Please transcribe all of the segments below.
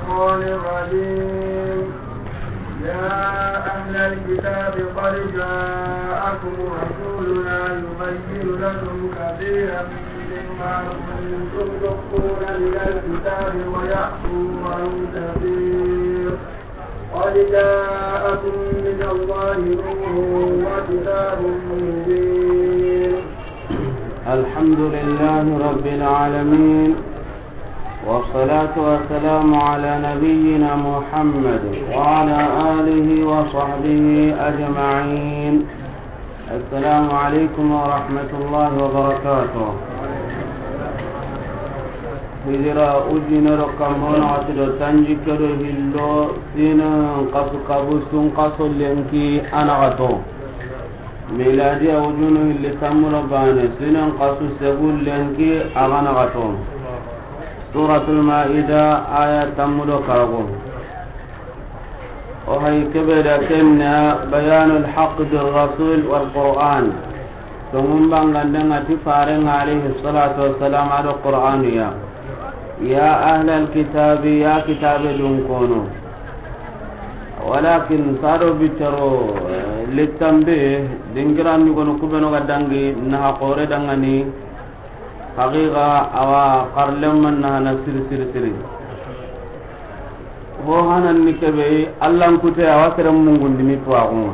الشيطان الرجيم يا أهل الكتاب قد جاءكم رسولنا يبين لكم كثيرا مما كنتم تخفون من الكتاب ويعفو عن كثير قد جاءكم من الله نور وكتاب مبين. الحمد لله رب العالمين والصلاة والسلام على نبينا محمد وعلى آله وصحبه أجمعين. السلام عليكم ورحمة الله وبركاته. hijira ujinero kambona watido tanjikero hillo sina kasu kabusun kaso lenki anagato miladiya ujunu hilli tammuro bane sina kasu segul lenki aganagato suratul maida aya tammuro karago وهي كبير كنا بيان الحق بالرسول والقرآن ثم بانغندنا تفارن عليه الصلاة والسلام على القرآن يا أهل الكتاب يا كتاب دونكونو ولكن صاروا بيترو للتنبيه دينجران يكونوا كبنو غدانغي نها قوري دانغاني حقيقة أوا قرلم منها نسير سير سير هو هانا النكبي الله نكتي أواكرم منغن دميتواغونا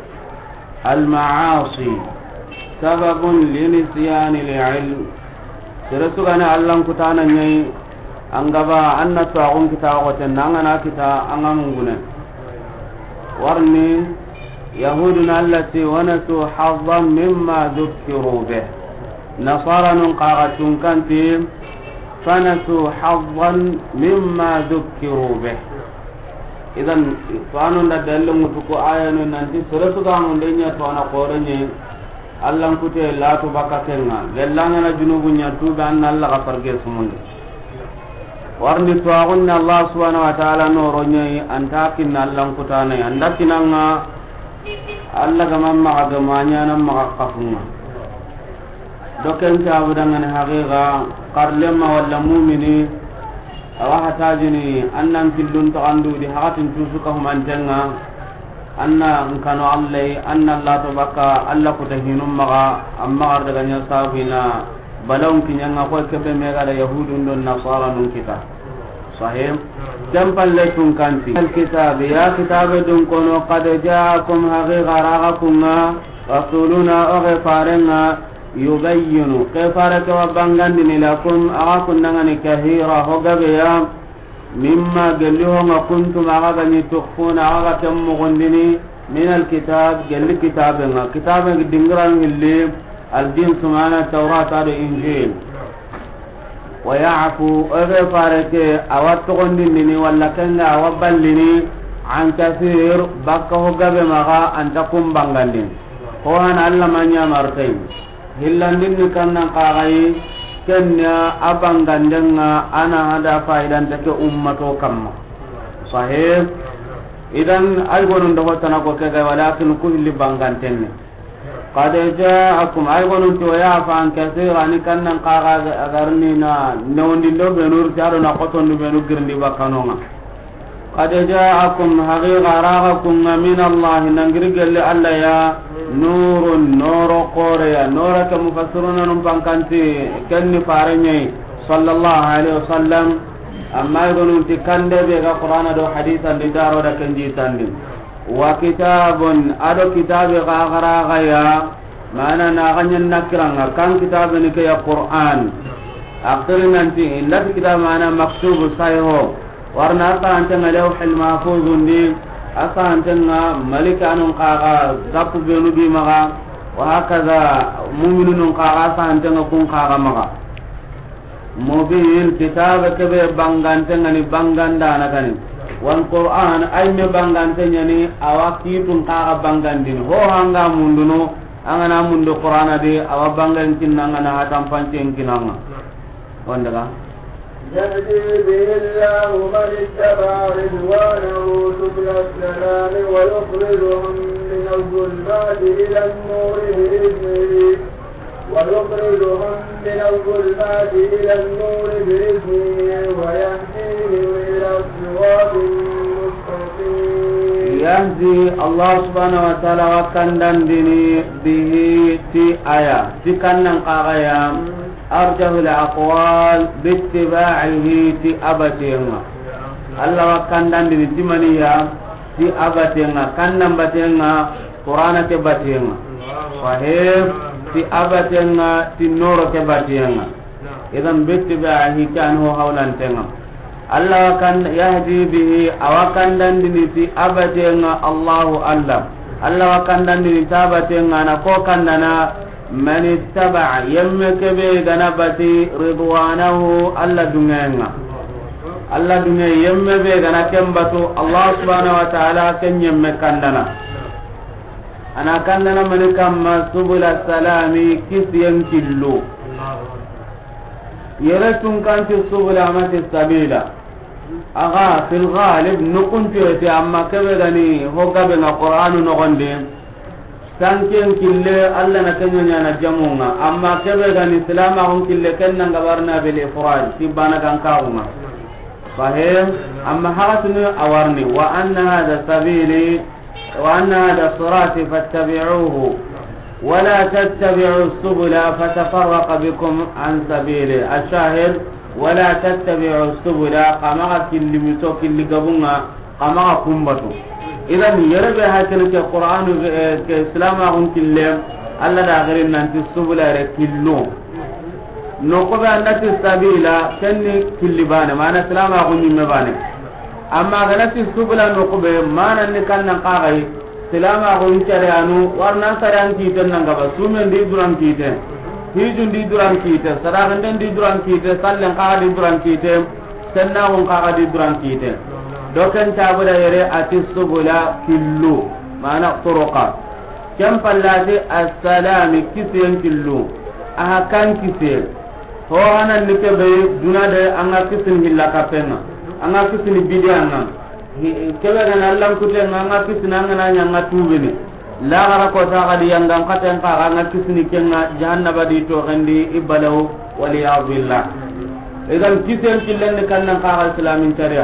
المعاصي سبب لنسيان العلم سرسوغاني الله نكتانا نيي angaba anna taun kita goten nangana kita angamungune warni yahuduna allati wanasu hazzan mimma dhukkiru bih nasaranun qaratun kanti fanasu hazzan mimma dhukkiru bih idan tuanun da dallu mutuko ayanu nanti suratu ga mundenya tuana qorenye allan kute la to bakatenga gellanga na junubunya tuba anna alla ka farge sumunde warni tuagunna Allah subhanahu wa ta'ala noronya antakin allan kutana andakinanga alla gamamma agamanya nam maqafunga doken tabudangan haqiqa qarlema walla mu'mini awa hatajini annam fillun to andu di hakatin tusuka humantenga anna kanu allai anna Allah tabaka alla kutahinum maga amma ardaganya sabina balon kinyanga ko kebe mega da yahudun don nasara nun kita sahih jampal lekun kanti alkitab ya kitab dun kono qad jaakum haqiqa raqakum rasuluna aghfarna yubayyinu kayfaraka wa bangandini lakum aqun nangani kahira hogabeya mimma galluhu ma kuntum agani tukhfuna aga tamugundini min alkitab galli kitabanga kitabanga dingran hilli الدين سمعنا التوراة على الإنجيل ويعفو أغفارك أواتقن لني ولا كنغا أوبال لني عن كثير بكه قبل مغا أن تكون بانغالين هو أن علم أن يمرتين هلان لني كنا قاغي كنا أبانغالين أنا هذا فايدا تك أمتو كما صحيح إذن أيضا ندهوتنا كوكا ولكن كل بانغالين قد جاءكم أيضا ويعفى عن كثير أن كان قاغا أغرنينا نوندو بنور جارنا قطن بنور جرندي بكانونا قد جاءكم حقيقة راغكم من الله ننجرق لألا يا نور قوريا نور كمفسرون نمبانكانتي كن فارني صلى الله عليه وسلم أما يقولون انت كان دبيغا قرآن دو حديثا لدارو دا كنجيتان دي وكتاب أدو كتاب غاغرا غيا مانا ناغني النكرا كان كتاب نكي قرآن أقترن أنت إلا كتاب مانا مكتوب صحيحو ورنا أسا أنتنا لوح المحفوظ دي أسا أنتنا ملك أنو قاغا زبو بينو بي مغا وهكذا مؤمنون قاغا أسا أنتنا كون قاغا مغا مبين كتاب كبير بانغانتنا بانغاندانا كاني والقرآن أين بانغانتني أواكيتون قاغا بانغاندين هو هانغا مندنو أنا مندو قرآن دي أوا بانغانتين أنا هاتم فانتين كنانا وندقا يهدي به الله من اتبع رضوانه سبل السلام ويخرجهم من الظلمات إلى النور بإذنه ويهديهم إلى الصراط yahdi Allah subhanahu wa ta'ala wa kandandini bihi ti aya ti kannan qagaya arjahul aqwal bittiba'ihi ti abatenga Allah wa kandandini ti maniya ti abatenga kannan batenga qur'ana ke batenga sahih ti abatenga ti noro ke batenga idan bittiba'ihi kan ho hawlan tenga Allah kan yahdi bihi awakan dan diniti abatenga Allahu Allah wakan dan diniti abatenga na ko kandana man ittaba yemme kebe gana bati ridwanahu Allah dungenga yemme be gana kembatu Allah subhanahu wa ta'ala ken yemme kandana ana kandana man kamma subul salami kisyen killu yaratun kanti subul amati sabila aga fil ghalib nukun tirati amma kebe gani hoga be na qur'anu no gonde sanken kille alla na kenya na jamunga amma kebe gani salama hon kille kenna ngabarna bil ifrad tibana kan kauma sahih amma haratnu awarni wa anna hada sabili wa anna hada sirati fattabi'uhu wa la tattabi'u subula fatafarraqa bikum an sabili ashahid wala tattabi'u subula qama killi mito killi gabunga qama kumbatu idan yarbe hakene ke qur'anu ke islama hum kille alla da garin nan ti subula re killo no ko ba andati sabila kenni killi bane mana islama hum nimme bane amma ganati subula no ko be mana ni kannan qagai islama hum tare anu warna saran ki tan nan gaba sumen di duran ki tan hijun di duran kite sadakan di duran kite sallen ka di duran kite senna hon ka di duran kite doken tabuda yere atisubula killu mana turuqa kam pallati assalami kisen killu aha kan kise ho hanan nike be dunade anga kisin hilla kapenna anga kisin bidana kebe gan Allah kuten anga kisin anga nanya ngatubini la gara ko ta gadi yangam katen ka nga kisni kenga jahannaba di to gandi ibalahu wali billah idan kisen killen kan nan ka islamin tariya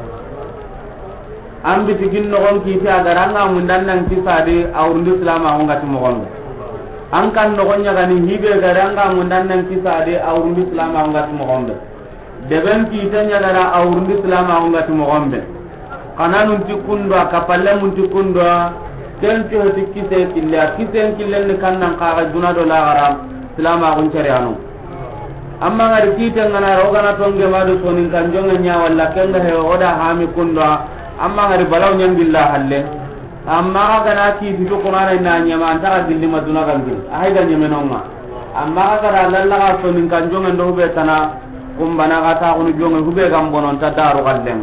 ambi tigin no gon kita garanga mundan nan kisade awrundu islama on gati mo gon an kan no gon nyagani hibe garanga mundan nan kisade awrundu islama on gati mo gon deben kita nyagara awrundu islama on gati mo gon kananun tikundo kapalle mun tikundo ken to tikise killa kisen killen kannan qara dunado la garam salama gon cariano amma ngari kiten ngana rogana tonge madu sonin kanjonga nya walla kenga he oda hami kundo amma ngari balaw nyam billah halle amma gana ki bitu qur'ana na nya ma antara dilli maduna gangi ay ga nyemenonga amma gara lalla ga sonin kanjonga ndo be tana kumbana kata kunu jonga hube gambonon ta daru gallen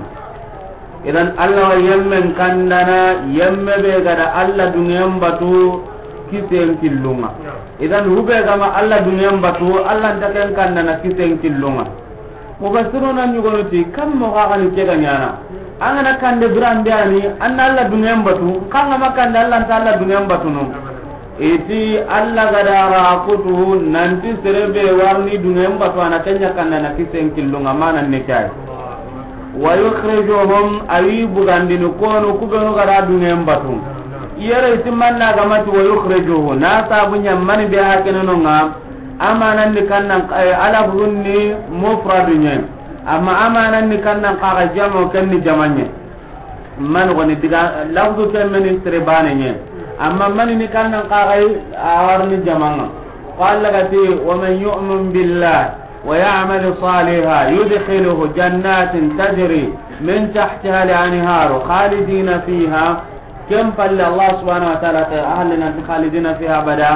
idan Allah yemmen kandana yemme be gada Allah duniyam batu kisen killunga idan hube gama Allah duniyam batu Allah taken kandana kisen killunga mufassiruna nyugonuti kam mo ga kan kega nyana angana kande brande ani anna Allah duniyam batu kanga makanda Allah ta Allah duniyam batu no iti Allah gada ra kutu nanti serebe warni duniyam batu ana tanya kandana kisen killunga manan ne kai wa yukhrijuhum ayibu gandinu kono kubenu gara duniyam batu yere timanna gamati wa yukhrijuhu na sabunya man be hakene nga amanan ni kannan ala bunni mufradunya amma amanan ni kannan qaga jamo kenni jamanye man goni diga lafdu ken men istrebane amma man ni kannan qaga awarni jamanga qala gati wa man yu'min billah ويعمل صالحا يدخله جنات تجري من تحتها الأنهار خالدين فيها كم فل الله سبحانه وتعالى أهلنا خالدين فيها بدا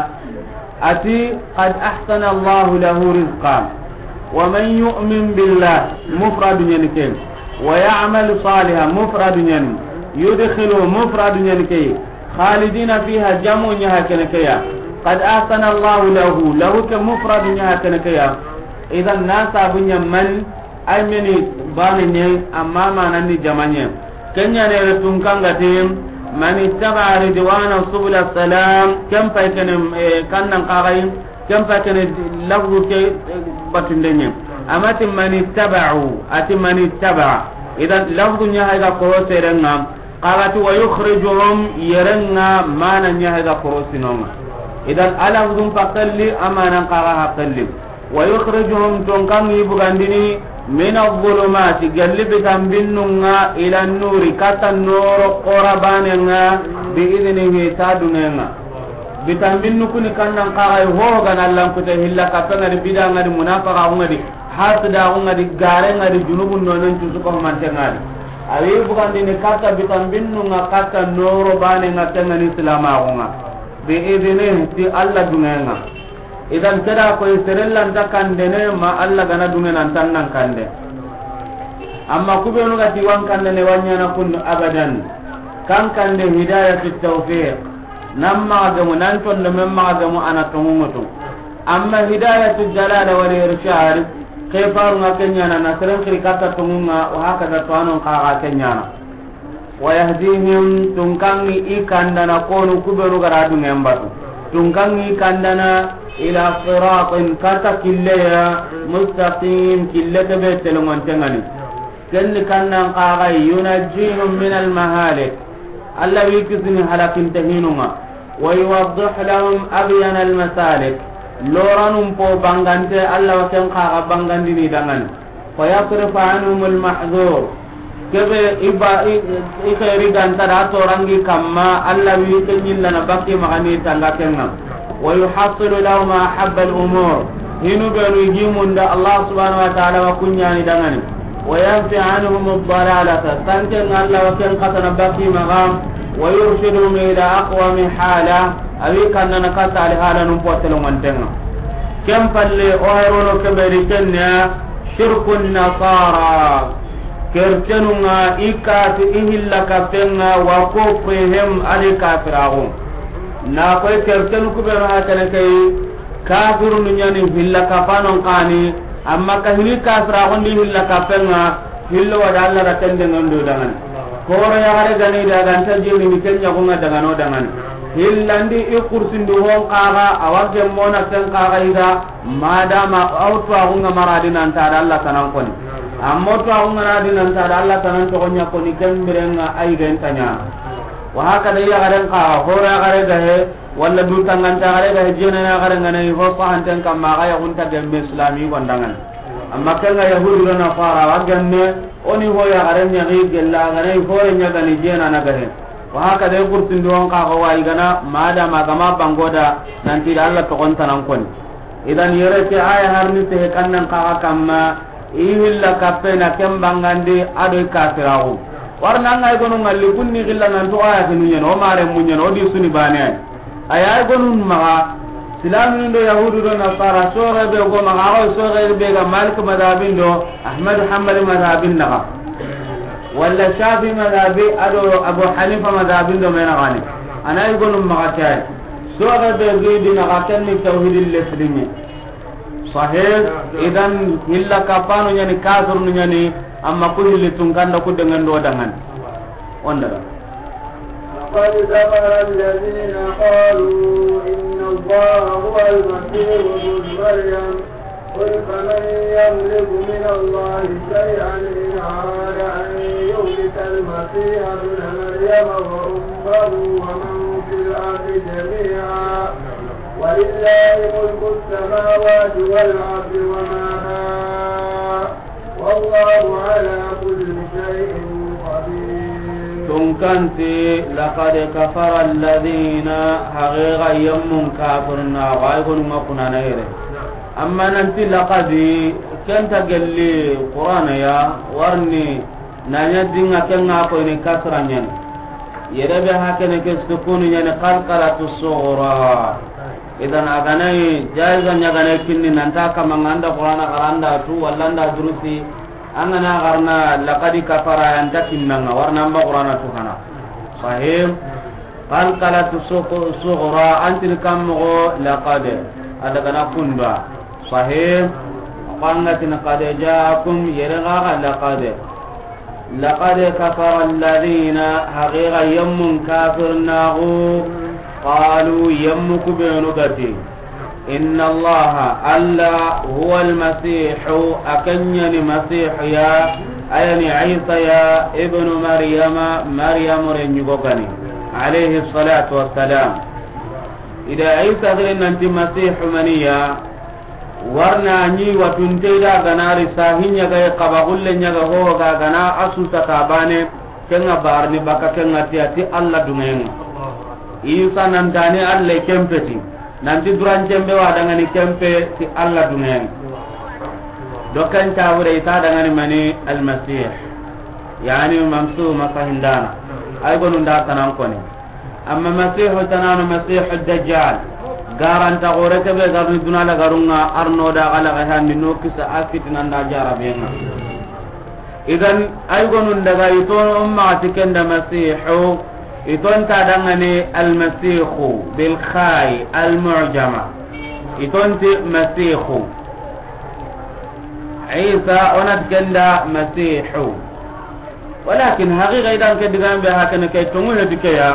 أتي قد أحسن الله له رزقا ومن يؤمن بالله مفرد ينكين ويعمل صالحا مفرد ين يدخله مفرد ينكين خالدين فيها جمع يهكنكيا قد أحسن الله له كمفرد يهكنكيا idan na sabu nyamman ay meni bani nye amma manani jamanye kenya ne tun kanga tim man ittaba ridwana subul salam kam pa kene kannan qaray kam pa kene lafzu ke batundenye amati man ittaba'u ati man ittaba idan lafzu nya hayda ko serenga qaratu wa yukhrijuhum yaranna mana nyaha korosinonga idan ala hudum pakalli amanan qara hakalli wa yukhrijuhum tunkan ibugandini min adh-dhulumati galli bitambinnunga ila an-nuri katan nuru qorabanenga bi idnihi tadunenga bitambinnu kuni kannan qara ho gana Allah kuta hilla katana bidanga di munafiqa ngadi hasda ngadi gare ngadi junubun nonon tusu ko mantengadi awi bugandini kata bitambinunga katan nuru banenga tengani islama ngonga bi idnihi ti Allah dunenga idan kada ko serellan takandene ma Allah gana dungenan tannan kande amma kubenu ga diwan kandene wanyana kun abadan kan kande hidayatut tawfiq namma gamu nan ton de memma gamu ana tonguto amma hidayatut dalala wal irshad kefaru ngakenya na seren kirikata tongunga wa hakada tuano ka kenyana wa yahdihim tunkangi ikandana konu kubenu ga radungen batu tunkangi kandana ila siratin kata killeya mustaqim killete be telongon tengani kenni kannan qaga yunajjihum min al mahalik alla wikisni halakin tahinuma wa yuwaddih lahum abyan al masalik loranum po bangante alla waten qaga bangandini dangan fa yasrifu anhum al mahzur kebe iba ikhairi ganta da torangi kamma alla wikinyilla na bakki magani tangakenga ويحصل لهم أحب الأمور هنو بنو يجيمون الله سبحانه وتعالى وكنياني دغني وينفي عنهم الضلالة سنتن الله وكن قتن بكي مغام ويرشدهم إلى أقوم حالة أبي كان نكت على حالة نمبوتل وانتنا كم فاللي أهرون كبيري كنيا شرك النصارى كرتنوا إكات إهلا كفتنا وكفهم علي كافرهم na koy kerten ku be ma tan kay kafirun nyani hilla kafanon qani amma ka hili kafira gondi hilla kapenga hillo wada Allah ratende ngondo dangan koro ya gare gani da ganta jini mi kenya ko ngada ngano dangan hillandi i kursindu hon qaga awage mona ten qaga ida madama auto agunga maradi nan ta Allah tanan koni amma to agunga maradi nan ta Allah tanan to gonya koni kemberenga ay gentanya wa hakada ya garen qaga hora gare gahe walla du tangan ta gare gahe jena na gare ngane ho pahanten kam ma ga ya hunta gembe islami wandangan amma kanga yahudu na fara waganne oni ho ya garen nya gi gella gare ho nya gani jena na gare wa hakada kurtin duwan qaga wa igana madama gama bangoda nanti Allah to gonta nan kon idan yere ke aya harni te kannan qaga kamma ihilla kapena kembangande ado kafirawo warna ngai gonu ngalli kunni gilla nan to aya kinu nyen o mare munyen o di suni bane aya gonu maga silamu ndo yahudu do nasara sore be go maga o sore be ga malik madhabin do ahmad hanbali madhabin naga walla shafi madhabi ado abu hanifa madhabin do mena gani anay gonu maga tay sore be ge di naga tanni tauhidil lislinni sahih idan illa kapano nyani kafir nyani amma kulli tunganda ku dengan do dangan onda qad zamara alladhina qalu inna allaha huwa al-masih ibn maryam qul faman yamliku min allahi shay'an in arada an yuhlika al-masih ibn maryam wa ummuhu wa man fil ardi jami'a walillahi mulku as-samawati wal ardi wa ma والله على كل شيء قدير تنكنتي لقد كفر الذين حقيقة يمن كافرنا غايبون ما كنا نيره أما ننتي لقد كنت قل لي قرآن يا ورني نانيدنا كنا كوني كسرا يعني يربي هكذا كستكون يعني قلقلة الصغرى idan aganai jaizan ya ganai kinni nan ta kama nganda qur'ana qaranda tu wallanda durusi angana garna laqad kafara anta kinnanga warna amba qur'ana tu hana sahih qal kala sughra antil kamgo laqad ada kana kunda sahih qannatin qad jaakum yargha laqad kafara alladhina haqiqa yammun kafirnahu قالوا يمك بينغتي إن الله ألا هو المسيح أكنيني مسيح يا ayani Isa ya ibnu Maryam renyugogani alayhi salatu wassalam. Ida Isa gren nanti Masih maniya warna nyi watunte da ganari sahinya ga qabagulle nya ga ho ga gana asusa tabane kenga barni baka kenga tiati Allah dumenga. Isa nan tani Allah kempeti nanti duran jembe wadangani kempe ti Allah dumenga. Dokan tawure ita dangani mani al-Masih yani mamsu masahindana ay gonu nda tanan koni amma Masih tanana Masih ad-Dajjal garanta gore ke be garni dunala garunga arno da ala ga hanni no kisa afitina nda jarabenga. Idan ay gonu ndaga ito umma tikenda Masihu iton ta dangani al-Masihu bil khai al-mu'jama iton ti Masihu عيسى ونتكلم مسيح ولكن حقيقة إذا كدغان بها كان كيتمونه بكيا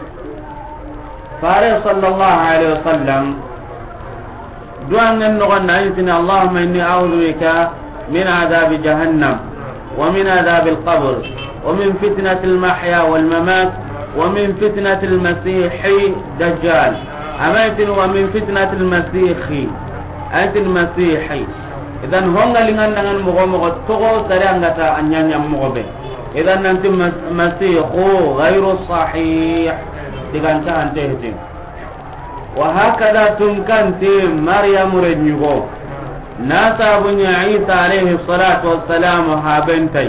فارغ صلى الله عليه وسلم دعاء النغنى عيسى اللهم إني أعوذ بك من عذاب جهنم ومن عذاب القبر ومن فتنة المحيا والممات ومن فتنة المسيح دجال أمات ومن فتنة المسيح أنت المسيحي. Idan honga lingan dengan mogo togo sare angata anyanya mogobe. Idan nanti Masihu ghairu sahih diganta ante hete. Wa hakada tunkanti Maryam renyugo. Nasa bunya Isa alaihi salatu wassalam habentai.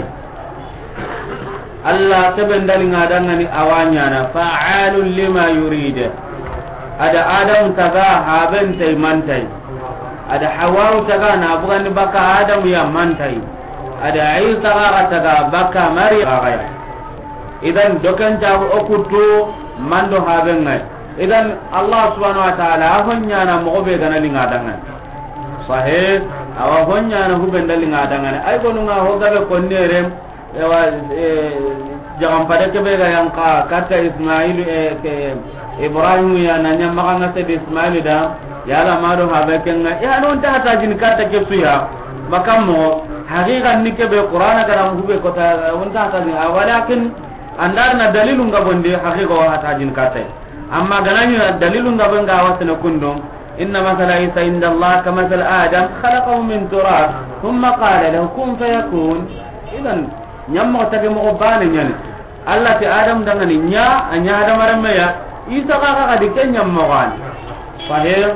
Allah tabendalinga dangani awanya na fa'alul lima yurid. Ada Adam taga habentai mantai. Ada Hawa taga na bukan baka Adam ya mantai. Ada Isa taga baka Maryam ya. Idan dokan jawu okutu mando habengai. Idan Allah subhanahu wa ta'ala ahonya na mogobe gana linga dangan. Sahih ahonya na hubenda linga dangan. Ay gonunga hogabe konnere ewa jangan pada kebe ga yang kata Ismail Ibrahim ya nanya makanga se Ismail da yala maro habekenga ya non ta hata jin kata ke suya makammo haqiqan ni kebe qur'ana garam hube kota on ta hata walakin andarna dalilun ga bonde haqiqa wa hata jin kata amma gananya dalilun ga bonga wasna kundum inna mathala isa inda Allah kama mathal adam khalaqahu min turab thumma qala lahu kun fayakun. Idan nyamma tage mo bane nyen Allah ti adam dangani nya anya adam marame ya isa ka dikenya mo gal sahih.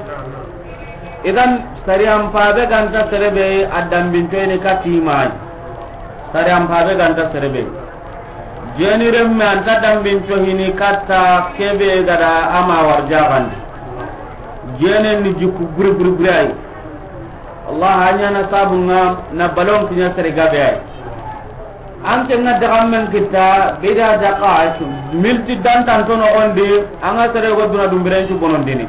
Idan sariam pabe ganta serebe adam bintene katimai sariam pabe ganta serebe jenire me anta dam binto hini katta kebe gada ama warjagan jenen ni jikku guri Allah hanya na sabunga na balon kinya serega be ay ante na dagammen kita beda daqa milti dan tantono onde anga serego duna dumbirenci bonondini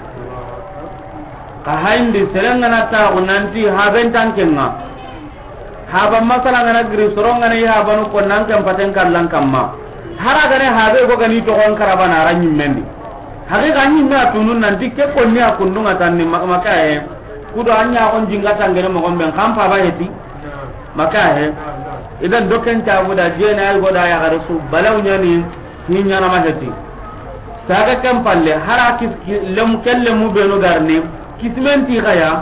ka hayndi serengana ta nanti haben tankenga haba masala ngana gri soronga ne ya banu ko nan kan paten kallan kamma haraga ne habe go gani to on karabana ranyi mendi hage ganyi na tunun nanti ke ko ni akundunga tanni maka e kudo anya on jinga tangere mo gomben kampa ba heti maka he idan doken ta buda jena ay goda ya garasu balaw nyani hinya na ma heti saga kam palle haraki lem kelle mu beno garni kismenti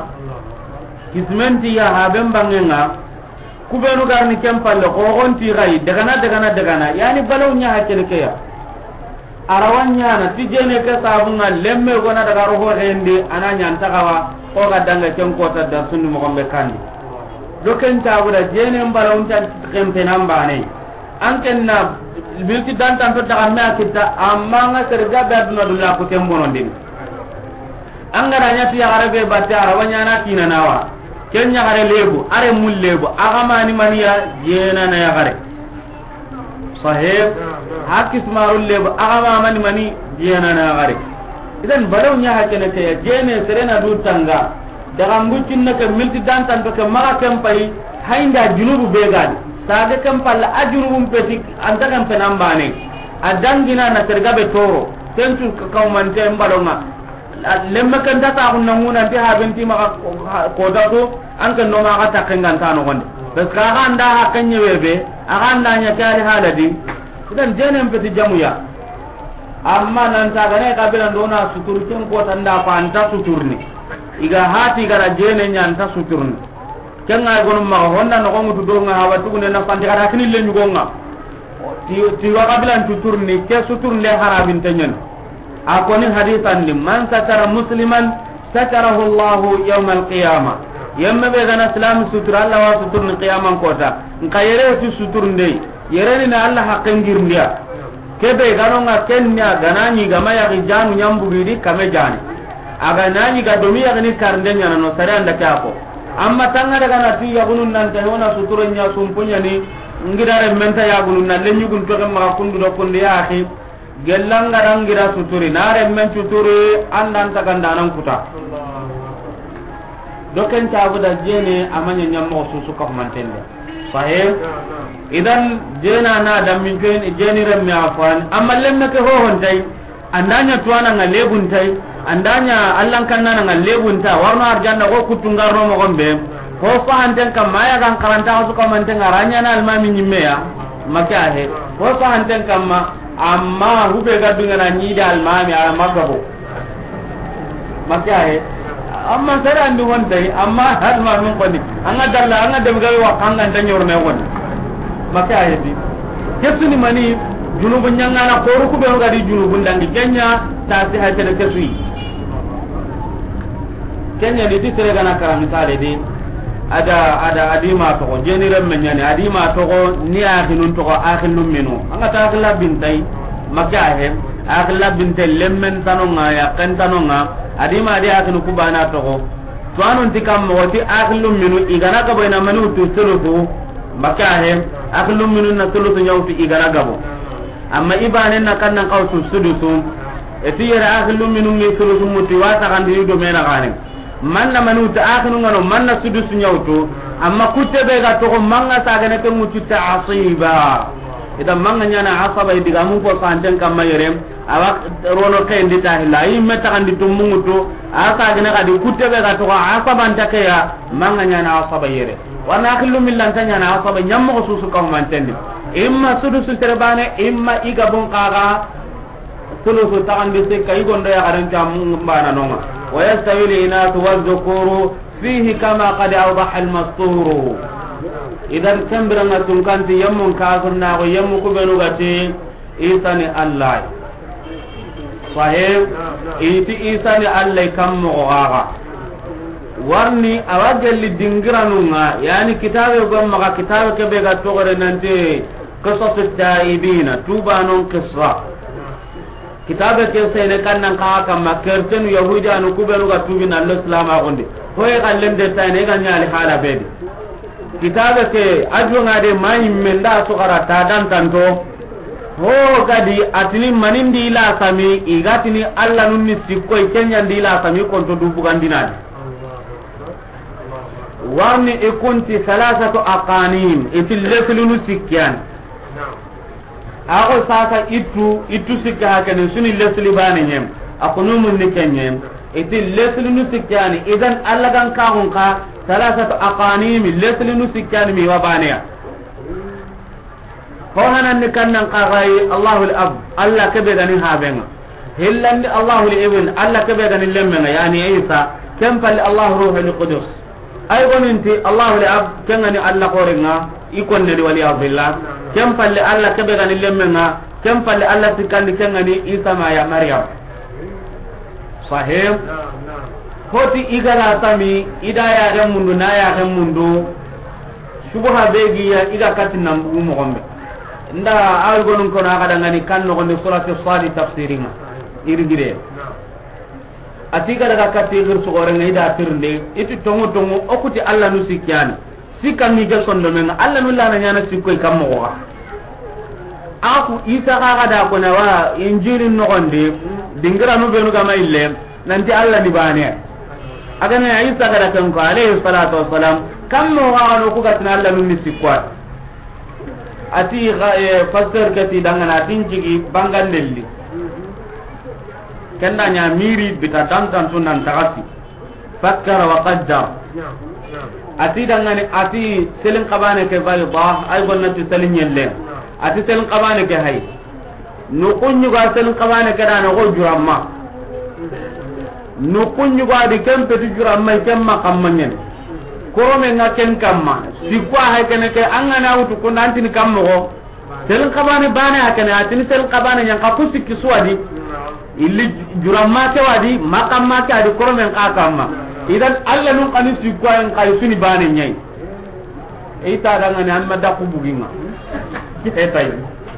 ya haben bangenga kubenu garni kempalle ko gonti gai dagana yani balawnya hakene ke ya arawanya na tijene ke sabunga lemme gona daga roho rende ananya antakawa ko gadanga ken kota da sunni mo gombe kandi doken tawura jene balawunta kempe nambane anken na bilti dan tanto daga ma kita amma nga serga baduna dulla ko tembonondin angara nya tiya arabe batte arawanya na tinanawa kenya gare lebu are mul lebu agamani maniya jena na ya gare sahib hakis marul lebu agamani mani jena na ya gare idan balaw nya hakene te jene serena du tanga daga mbucin na ke milti dantan to ke mara kampai hainda junubu begadi saga kampal ajrubum peti antakan penambane adangina na sergabe toro tentu kaumante mbalonga lemma kan data hunna nguna bi ha benti ma ko dato an kan no ma gata kan gan tano gonde bas ka anda ha kan nyewebe aganda nya kali haladi idan jenen peti jamuya amma nan ta gane kabila ndona sutur ken ko tanda fa anta suturni iga hati gara jene nya anta suturni kenga gonum ma honna no gongu do nga hawa tugune na fandi gara kini le nyugonga ti wa kabila suturni ke suturni harabin tanyen akoni hadithan lim man satara musliman satarahu Allah yawm al-qiyamah yamma be gana islam sutura Allah wa suturni qiyaman kota nkayere tu suturnde yereni na Allah haqqen girndia kebe ganonga kenya ganani gama ya rijanu nyambugidi kame jani aga nani ga domi ya ni karndenya no sare anda kako amma tanga daga na ti ya gunun nan ta hona suturnya sumpunya ni ngidare menta ya gunun nan lenyu gun to ma kundu do kunde ya akhi gellanga rangira suturi nare men suturi andan ta gandanan kuta doken ta buda jene amanya nyammo susu ko mantende sahih idan jena na da min jeni remme afan amma lemme ke ho hon tay andanya tuana nga lebun tay andanya allan kanna nga lebun ta warno arjanna ko kutungar no mo gombe ho fa hanten kam maya kan karanta ko man ten aranya na almami nyimme ya maka he ho fa hanten kam amma hube ga dunga na nyida almami ala magabo maka he amma sara andu won tay amma hadma min ko ni anga dalla anga dem ga wa kanga tanyor ne won maka ayati kesuni mani junubu nyanga na koru ku be ngadi junubu ndangi kenya ta si ha tere kesui kenya de titere gana karam misale de ada adima to ko jeni remme nyani adima to ko ni akhinun to ko akhinun minu anga ta akla bintai maka he akla bintai lemmen tanonga ya kan tanonga adima de akhinu ku bana to ko to anon tikam mo ti akhlum minu igana ka bayna manu tu sulutu maka he aklum minun na tulu nyawti igana gabo amma ibane na kannan qawsu sudusu eti yara aklum minun ni tulu muti wata kan di do mena gane manna manuta akhnu ngano manna sudusu nyawto amma kutebe ga to manga sagane ke muti ta'asiba idan manga nyana asaba diga mun ko santen kam mayere awa rono kay ndi tahila yimme ta kan di tumunguto aka gane ga di kutebe ga to asaba ntake ya manga nyana asaba yere wana akhlu millan tanya na asaba nyammo susu ko mantendi imma sudusu terbane imma iga bon qaga sulusu taqandi se kay gondo ya garan tam bana nonga wa yastawi inatu waz-zukuru fihi kama qad awdaha al-mastur idan tambiranga tunkanti yammun kafirna ko yammu ko benu gati isani allah sahib iti isani allah kam mo gaga warni awagelli dingiranunga yani kitabe gomma kitabe kebe ga togore nante qisas at-taibina tubanon qissa kitabe ke sene kannan ka kamma kerten yahudanu kubenu ga tubina al-islam agonde hoye kallen de tane ga nyali hala bedi kitabe ke adunga de mani menda so karata dan tanto ho gadi atini manindi la sami igatini alla nunni sikko kenya ndila sami konto dubu gandinadi warni ikunti salasatu aqanim itillefilunu sikyan ako sasa itu sikka hakene suni lesli bani nyem akunu mun nikanyem itillefilunu sikyani idan alla gan ka hunka salasatu aqanim leslinu sikyani mi wabaniya ho hanan nikannan qagai Allahu al-ab alla kebe gani habenga hillandi Allahu al-ibn alla kebe gani lemmenga yani Isa kempal Allahu ruhul qudus ay goninti Allahu al-ab kengani alla qorenga ikonne di wali abdillah kempal alla kebe gani lemmenga kempal alla tikandi kengani Isa ma ya Maryam sahih hoti igara tami idaya ga mundu na ya ga mundu subha begi ya iga katina mbugu mo gombe nda ay gonun ko na kada ngani kan no gonde surati sadi tafsiringa irigire atiga daga katti gir so gore ngai da tirnde itu tongo tongo okuti alla nu sikyani sikan ni ga sondo men alla nu lana nyana sikkoy kam mo wa aku isa ga da ko na wa injilin no gonde dingira no benu ga maille nanti alla ni bane agana Isa gara kan ko alayhi salatu wassalam kam no gano ku gatina Allah min sikwat ati fasir kati dangana tinjigi bangandelli kenda nya miri bita tantan sunan tagasi fakkara wa qaddar ati dangani ati selin qabane ke bayda ay gonnati selin yelle ati selin qabane ke hay no kunyu ga selin qabane ke dana go juramma no kunyu ga di kempe ti juramma kemma kammanyen korome nga ken kamma sikwa hay kene ke angana wutu ko nantini kammo go selin qabane bane hakene ati selin qabane nyang ka kusiki suwadi illi juramma ke wadi makamma ke adi korome ka kamma idan alla nun kani sikwa en kay suni bane nyai ita danga ni amma da ku buginga etay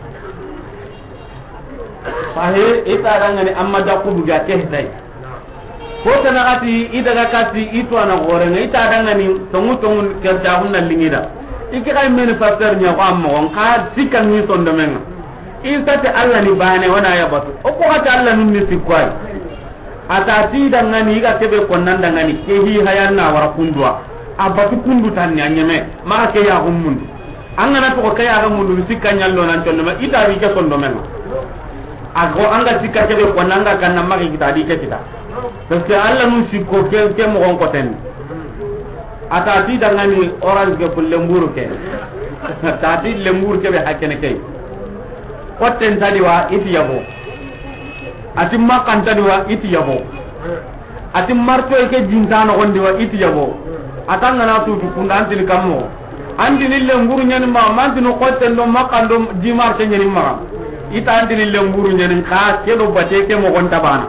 sahe ita danga ni amma da ku buga ke etay ko tana ati idaga kasi itu ana gore ne ita danga ni tongu kerja hunna lingida ikay men facteur nya ko amma on ka sikan ni tondo men isa te alla ni bane wana ya batu o ko ata alla nun ni sikwa atati dangani ga tebe konnan dangani ke hi hayanna wara kundwa abatu kundu tanni anyeme ma ke ya hummundu angana to ko ya ga mundu sikanya lo nan tonno ma ita ri ke tondo men ago anga sikka tebe konnan ga kanna ma kita di ke kita parce que alla nu sikko ke mo gon ko ten atati dangani orange ke pulle mburu ke tati lembur ke be hakene kay ko ten tadi wa iti yabo ati makanta diwa iti yabo ati marto ke jintano gondi wa iti yabo atanga na tu kunda antini kammo andini lemburu nyani ma mantino qotte ndo makando di marte nyani ma ita andini lemburu nyani ka kedo bate ke mo gonta bana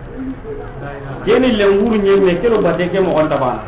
keni lemburu nyani kedo bate ke mo gonta bana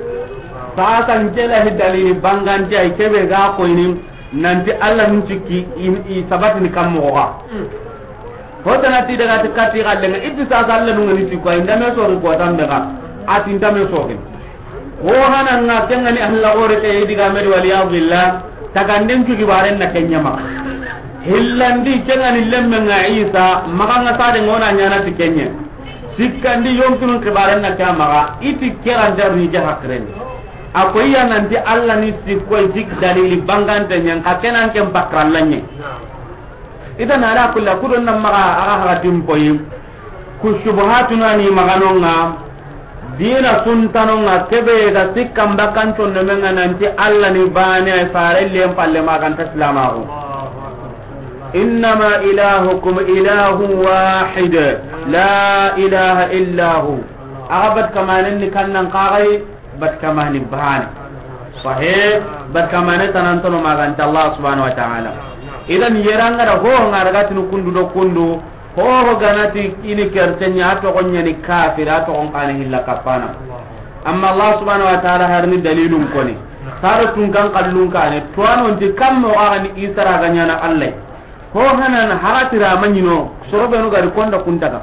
sa tan jela hidali banganti ay kebe ga ko ini nanti alla nun cikki i sabatini kammo ga hotana ti daga ti katti galle itti sa salle nu ngani ti ko inda me so ko tambe ga ati inda me so ken ho hanan na tengani Allah gore te diga me wali billah taganden ki gibaren na kenyama hillandi kengani lemme nga Isa maka nga sade ngona nyana ti kenye sikkandi yomtunu gibaren na kama iti keran darni ja hakren akoy ya nanti Allah ni sikko dik dalili bangante nyang kakenan kem bakrallanye idan ala kullu kudun nam maga aga haratim poyim ku subhatuna ni maganonga dina suntanonga kebe ga sikkam bakan ton menga nanti alla ni bane fare lem palle magan taslamahu innama ilahukum ilahu wahid la ilaha illa hu agabat kamanen ni kannan qagai bat kamani bane sahih bat kamane tanantono magan Allah subhanahu wa ta'ala idan yeranga da ho ngaraga tinu kundu do kundu ho ganati ini kertenya to gonya ni kafira to on kana hilla kapana amma Allah subhanahu wa ta'ala harni dalilun koni sar tun kan kallun kane to anon ti kammo ani isara ganya na Allah ho hanan haratira manyino sorobe no gari konda kuntaka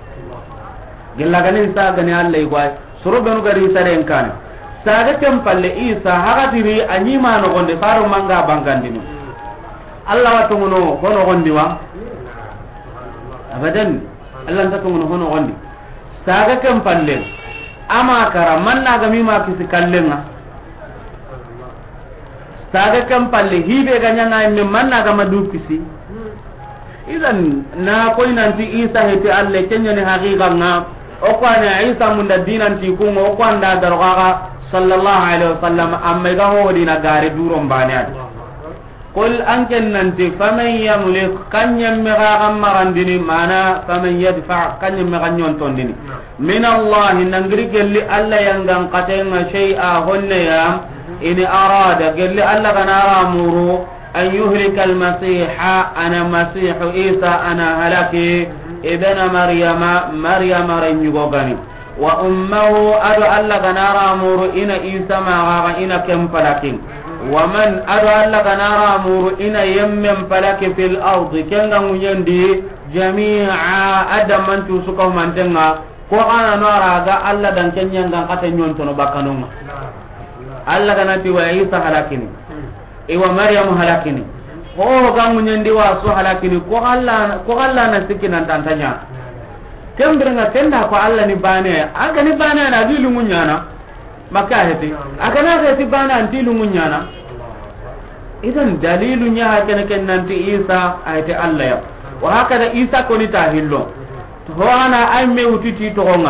gella ganin sa gani Allah igwa sorobe no gari sare en kana saga tempalle isa haratiri anyima no gonde faro manga bangandini Allah wa tunguno hono gondi wa abadan Allah ta tunguno hono gondi saga kam palle ama kara manna ga mima kisi kallenga saga kam palle hibe ga nyanga me manna ga madu kisi idan na koy nanti Isa hete Allah kenya ni haqiqa nga o ko ana Isa mun da dinan ti ko o ko anda darwaga sallallahu alaihi wasallam amma ga ho dina gare durom bane قل أنكن ننتي فمن يملك كن يمغا غمرندني معنا فمن يدفع كن يمغا نيونتوندني من الله ننغري قال لي ألا ينغن قتين شيئا هن يا إن أراد قال لي ألا غنارا مورو أن يهلك المسيح أنا مسيح إيسى أنا هلكي ابن مريم رنجوغاني وأمه أدو ألا غنارا مورو إن إيسى ما إن كم فلكين ومن أرى لك نرى مور إن يمم فلك في الأرض كنا يندي جميعا أدم من تسكه من تنغا قوانا نرى ألا دان كن ينغان قتن ينتنو بقنوما ألا كانت وعيسى هلاكني إيوه مريم هلاكني ko ga munyendi wa so halakini ko Allah na sikina tantanya kembrenga tenda ko Allah ni bane aga ni bane na dilu munyana maka heti akana heti bana antilu munyana idan dalilu nya hakana kenanti Isa ayati Allah ya wa hakada Isa ko ni tahillo to ana ay me utiti to gonga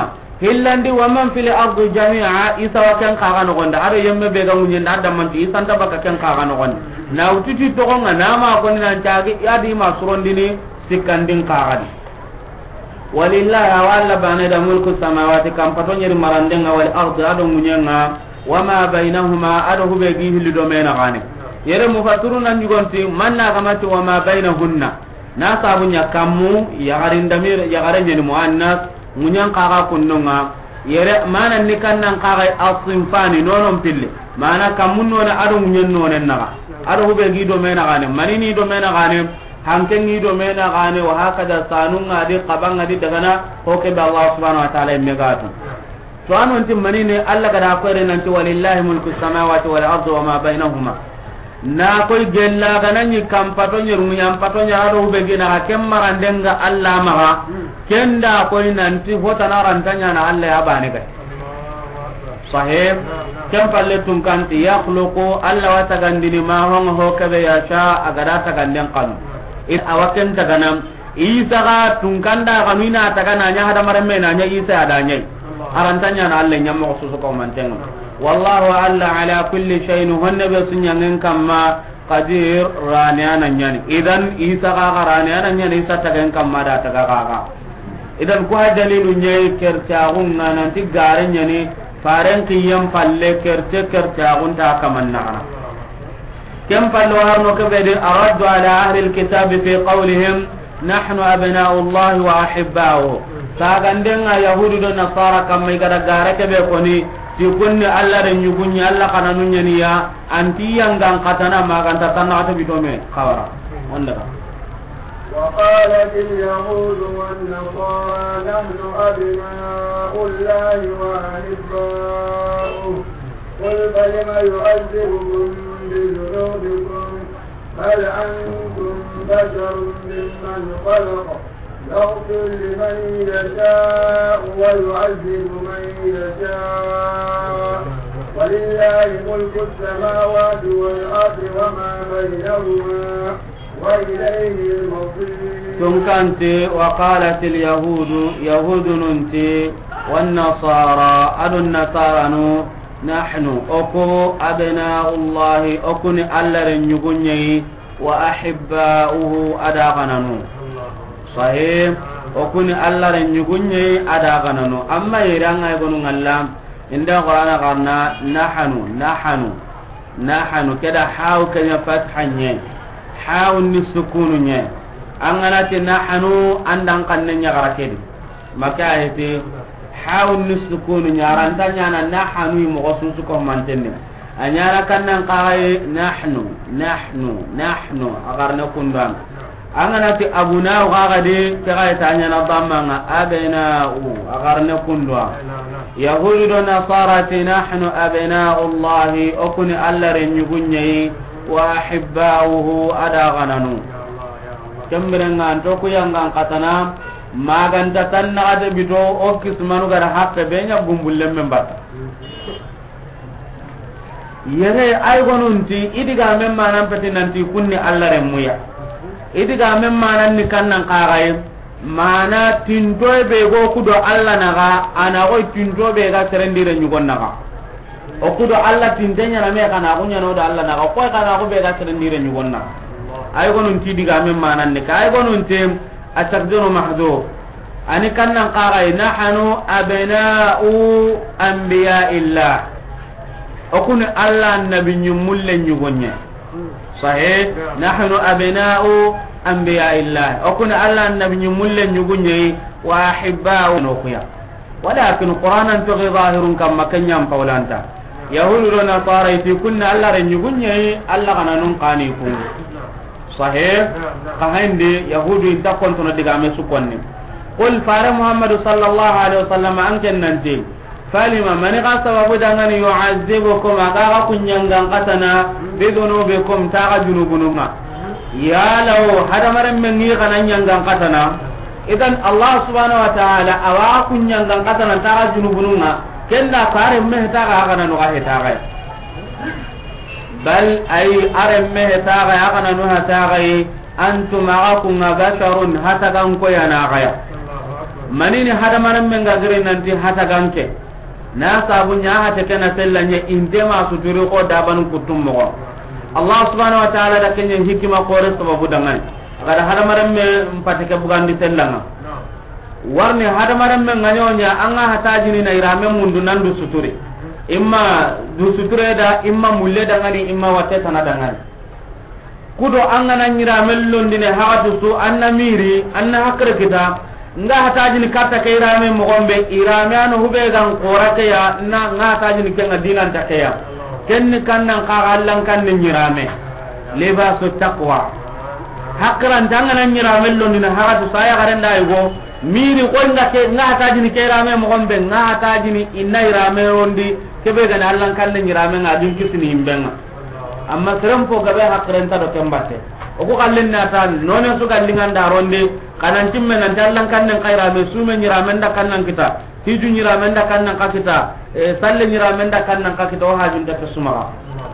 hillandi wa man fil ardi jami'a isa wa kan kaga no gonda ado yemme be ga munyen da man ti isa ta baka kan kaga no gonda na ututi to gonga na ma ko nan taagi yadi ma surondini sikandin kaga di walillahi awalla bana da mulku samawati kam pato nyeri marandenga wal ardi ado munyenga wama bainahuma ado hube gi hildo mena gane yere mufassirun nan yugonti manna gamati wama bainahunna na sabunya kammu ya garin damir ya garan ni muannas munyan kaga kunnonga yere mana ni kannan kaga asinfani nonon pille mana kammun nona ado munyen nonen naga ado hube gi do mena gane manini do mena gane hanken gi do mena gane wa hakada sanunga di qabanga di dagana hoke ba Allah subhanahu wa ta'ala megatu to anon tim manini alla kada ko re nanti walillahi mulku samawati wal ardi wama bainahuma na koy gella ganani kam pato nyeru nyam pato nyaado be gina kem marandenga alla maga kenda koy nanti hota narantanya na alla ya bane ga sahib kem palle tum kanti yakhluqu alla wa tagandini ma hon ho kabe ya sha agada taganden kan it awaken taganam isa ga tum kanda kanina tagana nya hada marame na nya isa adanya arantanya na alla nyam ko susu ko mantenga wallahu alla ala kulli shay'in hunna basunyangin kamma qadir raniana nyani idan isa ka raniana nyani isa tagen kamma da taga ka idan ko dalilu nyai kerta gunna nan tigare nyani faren kiyam palle kerte kerta gunta kamanna ana kam pallo harno ke bede aradu ala ahli alkitab fi qawlihim nahnu abna'u allah wa ahibba'uhu sagandenga yahudu do nasara kamma igara gare ke be koni ti kunni alla den nyugunni alla kana nunyani ya anti yang gang katana maganta tanna ata bitome khawara onda وقالت اليهود والنصارى نحن أبناء الله وأحباؤه قل فلم يعذبكم بذنوبكم بل أنتم بشر ممن خلق يغفر لمن يشاء ويعذب من يشاء ولله ملك السماوات والأرض وما بينهما وإليه المصير. تنكنت وقالت اليهود يهود ننتي والنصارى أدو النصارى نحن أكو أبناء الله أكون ألر نيغني وأحباؤه أداغننو صحيح أكون ألر نيغني أداغننو أما يران يقولون الله عند القرآن قرنا نحن كده حاو كده فتحا حاو السكون أنغنات نحن أندان قنن يغركد مكايتي حاو السكون نيارانتا نحن مغسوسكم منتنين anyana kannan qaay nahnu agarna kundan anganati abuna gagade tagay tanya na damanga abena agarna kundwa yahudu do nasara nahnu abena allah okuni allare nyugunyi wa ahibbauhu adagananu kemrenga antoku yangan katana maganta tanna ade bito okismanu gara happe benya gumbulle membata yere ay gonunti idiga men manan peti nanti kunni alla remuya idiga men manan ni kannan qaray mana tinto be go kudo alla naga ana go tinto be ga serendire nyugon naga o kudo alla tintenya na me kana gunya no da alla naga ko kana go be ga serendire nyugon naga ay gonunti diga men manan ni kay gonunti atakdiru mahdu ani kannan qaray nahnu abna'u anbiya'illah okun alla nabi nyumulle nyugonya sahih nahnu abna'u anbiya'illah okun alla nabi nyumulle nyugonya wa ahibba'u nokuya walakin qur'anan to zahirun kam makanyam paulanta yahudu na nasara fi kunna alla ren nyugonya alla kana nun qani ku sahih kahinde yahudu ta kontono diga me sukonni qul fara muhammad sallallahu alaihi wasallam anken nanti falima man qasababu dangani yu'azzibukum aga kunyangan qatana bidunubikum taqa junubunuma ya law hada maram mengi kana nyangan qatana idan allah subhanahu wa ta'ala awa kunyangan qatana taqa junubunuma kenda fare me taqa kana no taqa bal ay aram me taqa kana no taqa antum ma'akum basharun hatakan ko yana gaya manini hada maran men ga gire nanti hata ganke na sabunya hata kana sellanya indema suturi ko daban kutum mo Allah subhanahu wa ta'ala da kenya hikima ko re sababu dangan kada hada maran me patike bugandi sellanga warne hada maran me nganyonya anga hata jini na irame mundu nandu suturi imma du suture da imma mulle dangani imma watte tanadangani kudo angana nyira mellondine haatu su anna miri anna hakre kita nga hatajini katta ke irame mo gombe irame anu hube gan qorake ya na nga hatajini kenga dinan takeya kenni kannan ka allan kanni nyirame libasu taqwa hakran tangana nyira mellondine haatu saya garenda yugo miri ko nga hatajini ke irame mo gombe nga hatajini inna irame rondi kebe gan allan kanni nyirame ngadin kisini imbenga amma serem po gabe hakrenta do kembate o ko kallen na tan none su gallingan daronde kanan timme nan dallan kannen khaira me sume nyira menda kannan kita hiju nyira menda kannan ka kita salle nyira menda kannan ka kita o hajun ta sumara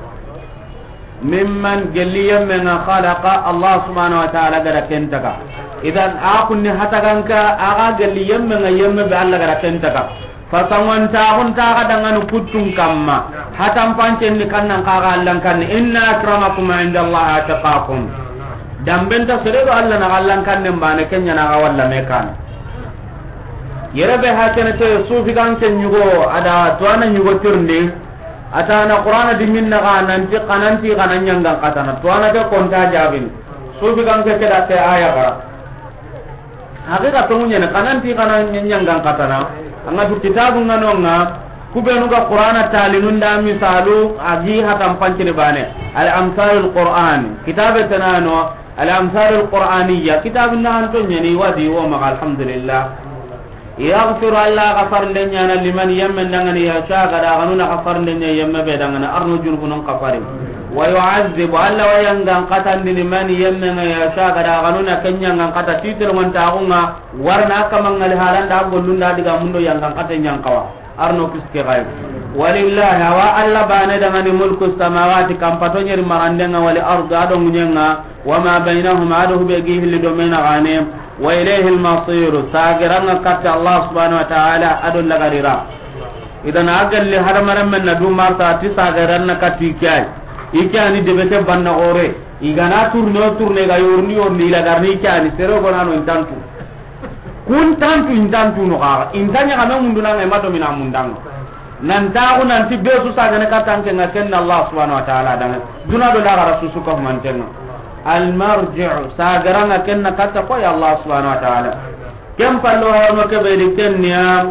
mimman galliyam men khalaqa Allah subhanahu wa ta'ala gara kentaka idan akunni hataganka aga galliyam men yemme be Allah gara kentaka fasangon taun taga dengan kutung kamma hatam pancen ni kannan kaga allan kan inna akramakum indallahi atqakum dambenta seredo alla na allan kan ne bane kenya na walla mekan yerebe hakene te sufi kan ken nyugo ada tuana nyugo turndi atana qur'ana diminna ga nanti kananti kananya ngang katana tuana de konta jabin sufi kan ke da te aya ga hakika tumunya ne kananti kananya ngang katana anga du kitabu nganonga kubenu ga qur'ana talinun da misalu agi hatam pancine bane al amsalul qur'an kitabe tanano al amsalul qur'aniyya kitabun nan to nyani wadi wa ma alhamdulillah yaghfir alla ghafar lenya liman yamman dangani ya sha gada ganuna ghafar lenya yamma be dangana arnu junubun qafari wa yu'azzib alla wa yangan qatan liman yamma ya sha gada ganuna kenya ngan qata titel mon taunga warna kamangal haranda gollunda diga mundo yangan qatan yang kawa arno kiske gayb walillahi wa alla bane dangani mulku samawati kampato nyeri marandenga wali ardu ado munyenga wama bainahuma ado be gihli do mena gane wa ilayhi al-masir sagiranga katta Allah subhanahu wa ta'ala ado lagarira idan agal li haramaram men nadu marta ti sagiranna katikay ikani debete banna ore igana turne ga yorni lagarni ikani sero gonano intantu kun tantu intantu no ga intanya kame munduna ngai mato mina mundang nan tagu nan ti besu sagane katanke ngaken Allah subhanahu wa ta'ala dan duna do la rasul ko mantenga al marji'u sagaranga kenna katta ko ya Allah subhanahu wa ta'ala kem pallo no ke be dikenya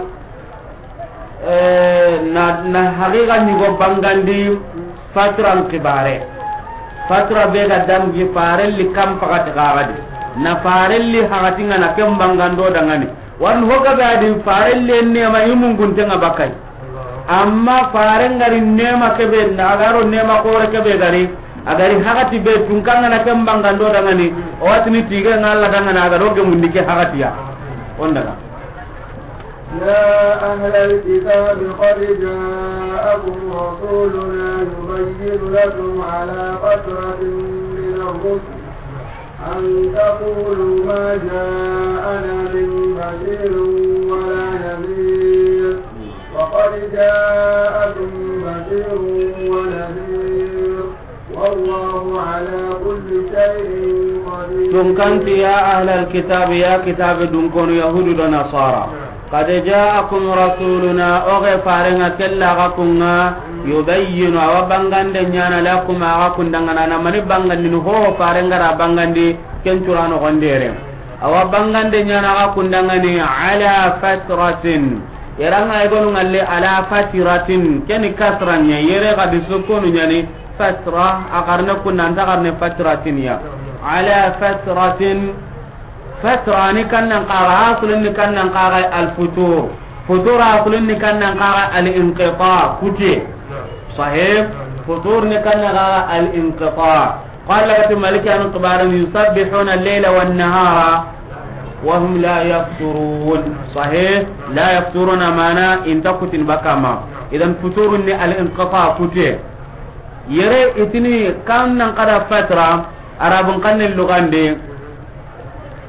na haqiqa ni go bangandi fatran kibare fatra be ga dam gi farelli kam pakati gagadi na farelli hagatinga na kem bangando dangani wan hoga be adi farelli ne ma imungun tenga bakai amma farengari nema kebe na agaro nema kore kebe gari agari hagati be tungkanga na kem bangando dangani o watni tige ngalla dangana agaro ge mundike hagatiya ondaga يا أهل الكتاب قد جاءكم رسولنا يبين لكم على فترة من الرسل أن تقولوا ما جاءنا من بشير ولا نذير وقد جاءكم بشير ونذير والله على كل شيء قدير. دونكنت يا أهل الكتاب يا كتاب دونكون يهود ونصارى قد جاءكم رسولنا أغفارنا كلا غكنا يبين وبنغان دنيانا لكم أغاكم دنغانا من بنغان هو فارنغرا بنغان دي كنتران غنديرين أو بنغان دنيانا غاكم دنغاني على فترة يرانا يقولون اللي على فترة كني كسران يرى قد سكون يعني فترة أقرنا كنا نتقرن فترة على فترة فترة كان نقرأ أصل كان نقرأ الفتور فتور أصل كان نقرأ الانقطاع كتير صحيح فتور كان نقرأ الانقطاع قال لك الملك أن قبارا يسبحون الليل والنهار وهم لا يفترون صحيح لا يفترون معنا إن تكتن بكما إذا فتور الانقطاع كتير يرى إتني كان نقرأ فترة أراب كان اللغان دي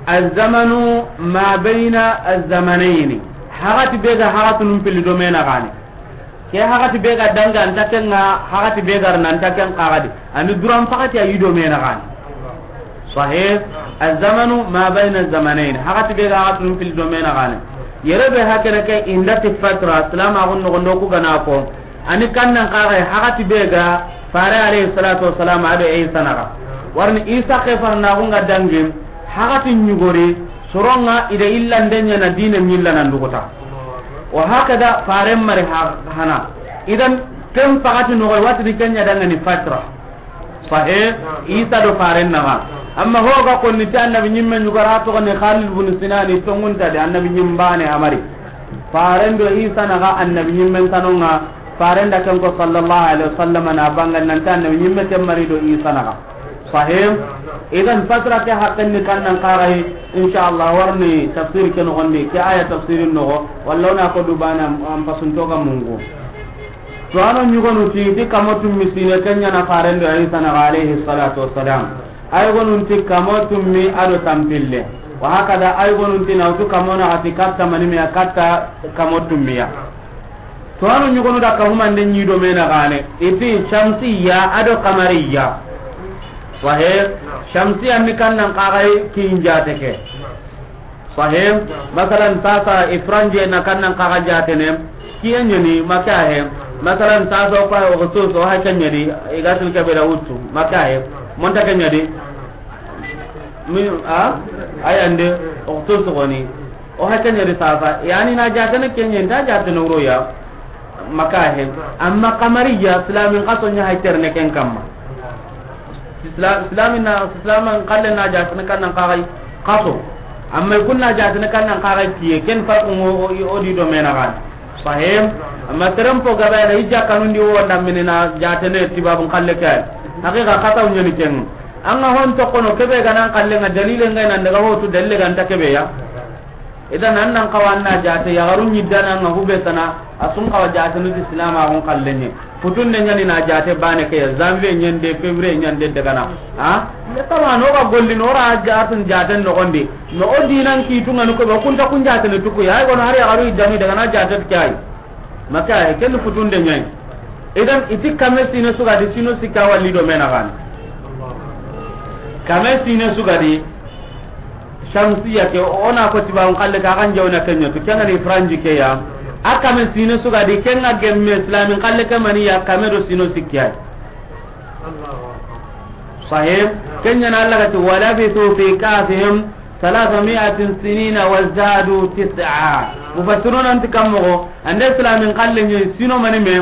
الزمن ما بين الزمنين hagati bega hagatu num pili do mena gani ke hagati bega danga antakenga hagati bega nantaken qagadi ani duram fakati ayi do mena gani sahih الزمن ما بين الزمنين hagati bega hagatu num pili do mena gani yerebe hakene ke indati fatra salam agun no ndo ku gana ko ani kannan qaga hagati bega fare alayhi salatu wassalam ado e sanaga warni isa ke farna gunga dangin hagati nyugori soronga ida illa ndenya na dine milla nan dugota wa hakada farem mari hana idan tem pagati no wati dikenya danga ni fatra sahih isa do faren na amma hoga ko ni tan nabi nyimme nyugara to ne Khalid ibn Sinan to ngunta de annabi nyimbane amari faren do isa na ga annabi nyimme tanonga faren da kan ko sallallahu alaihi wasallam na bangal nan tan nabi nyimme temari do isa na ga sahih idan fatra ke haqqan ni kannan qarai inshallah warni tafsir ke no onni ke aya tafsirin no wallahu na ko dubana am pasunto ga mungu to anon nyugo no ti kamotum misine kanya na farendo isa na alayhi salatu wassalam ay gonun ti kamotum mi ado tampille wa hakada ay gonun ti na to kamona ati katta mani mi akatta kamotum mi ya to anon nyugo no da ka huma nden nyido mena gane iti shamsiyya ado qamariyya sahih shamsiyya ni kannan qarai kinjate ke sahih masalan tasa ifranje na kannan qaga jate ne kiyenye ni makahe masalan tasa ko o to so ha kenya di igatul kabira wutu makahe monta kenya di mi ayande o to so goni o ha kenya di tasa yani na jate ne kenya nda jate no roya makahe amma qamariya islamin qasonya ha terne ken kamma islaman kallen na jatne kannan qagai qaso amma kunna jatne kannan qagai tiye ken fa o di do mena gan sahim amma terem po gaba na ija kanundi o wanda minina jatne tibabun kalle kay hakika kata unyani ken anga hon to kono kebe ganan kalle nga dalile ngai nan daga hotu dalle ganta kebe ya idan annan kawanna jate ya garun yidana nga hube sana asun kawa jatne islam a hon kallenye futun ne nyani na jate bane ke zambe nyande fevrier nyande daga na ya tawa no ga golli no ra jatun jaten no gonde no odinan ki tunga no ko ba kunta kun jatene tuku ya go no hari garu idami daga na jatet kai maka e ken futun de nyai idan iti kame sine suga di sino sikka walli do mena kan kame sine suga di shamsiya ke ona ko tiba on kalle ka kan jawna kenyo to kenga ni franji ke ya aka men sino suga di kenga gemme islamin kalle ka mani ya kamero sino sikya sahib kenya na Allah gati wala bi tu fi kafihim 300 sinina wazadu 9 mufassirun antikamo ande islamin kalle ni sino mani me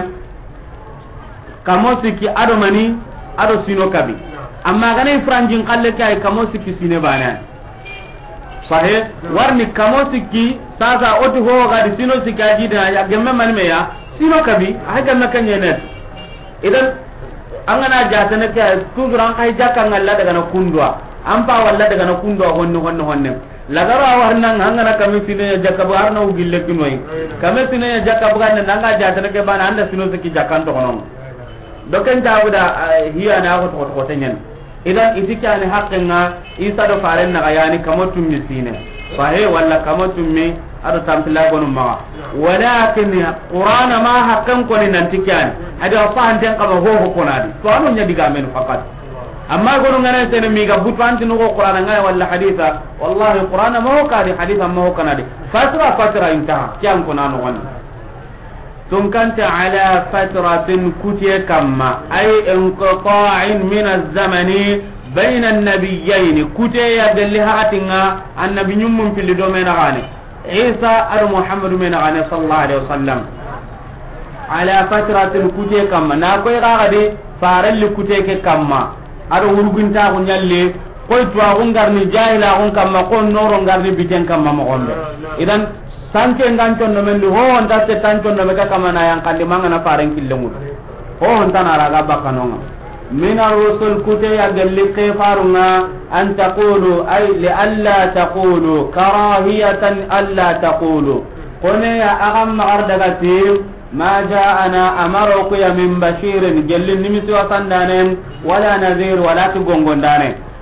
kamo siki ado mani ado sino kabi amma gane franjin kalle kai kamo siki sine bana sahih warni kamo sikki sasa oti ho ga di sino sikaji da ya gemme man me ya sino kabi ha gamma kanye ne idan angana jatane ka tuduran kai jakka ngalla daga na kundwa ampa walla daga na kundwa honne lagara warna ngana kami sino ya jakka barna ugille kinoi kami sino ya jakka bugan nanga jatane ke bana anda sino sikki jakkan to kono doken tawda hiya na ko tenyen idan itikani haqqinga isa do faren na yani kamotum misine fahe walla kamotum mi ado tampila gonu ma walakin qur'ana ma haqqan ko ni nantikani ada fahan den kama ho konadi to anu nya diga men fakat amma gonu ngana tene mi ga butanti no qur'ana ngaya walla haditha wallahi qur'ana ma ho kadi haditha ma ho kanadi fatra intaha kyan kunano wani tunkanta ala fatratin kutiye kamma ay inqita'in min az-zamani bayna an-nabiyyin kutiye ya dalli hakatinga annabi nyum fil do mena gane isa ar muhammadu mena gane sallallahu alaihi wasallam ala fatratin kutiye kamma na koy gade faralli kutiye ke kamma ado wurgunta ko nyalle koy tuwa ngarni jahila on kamma ko noro ngarni biten kamma mo gombe idan sanke ngancon no men ho on datte tancon no meka kamana yang kandi mangana paren killengu ho on tanara ga bakanonga min ar-rusul kute ya galli qifaruna an taqulu ay li alla taqulu karahiyatan alla taqulu kone ya agam magardaga tim ma ja'ana amaruku ya min bashirin galli nimisi wasandane wala nadhir wala tugongondane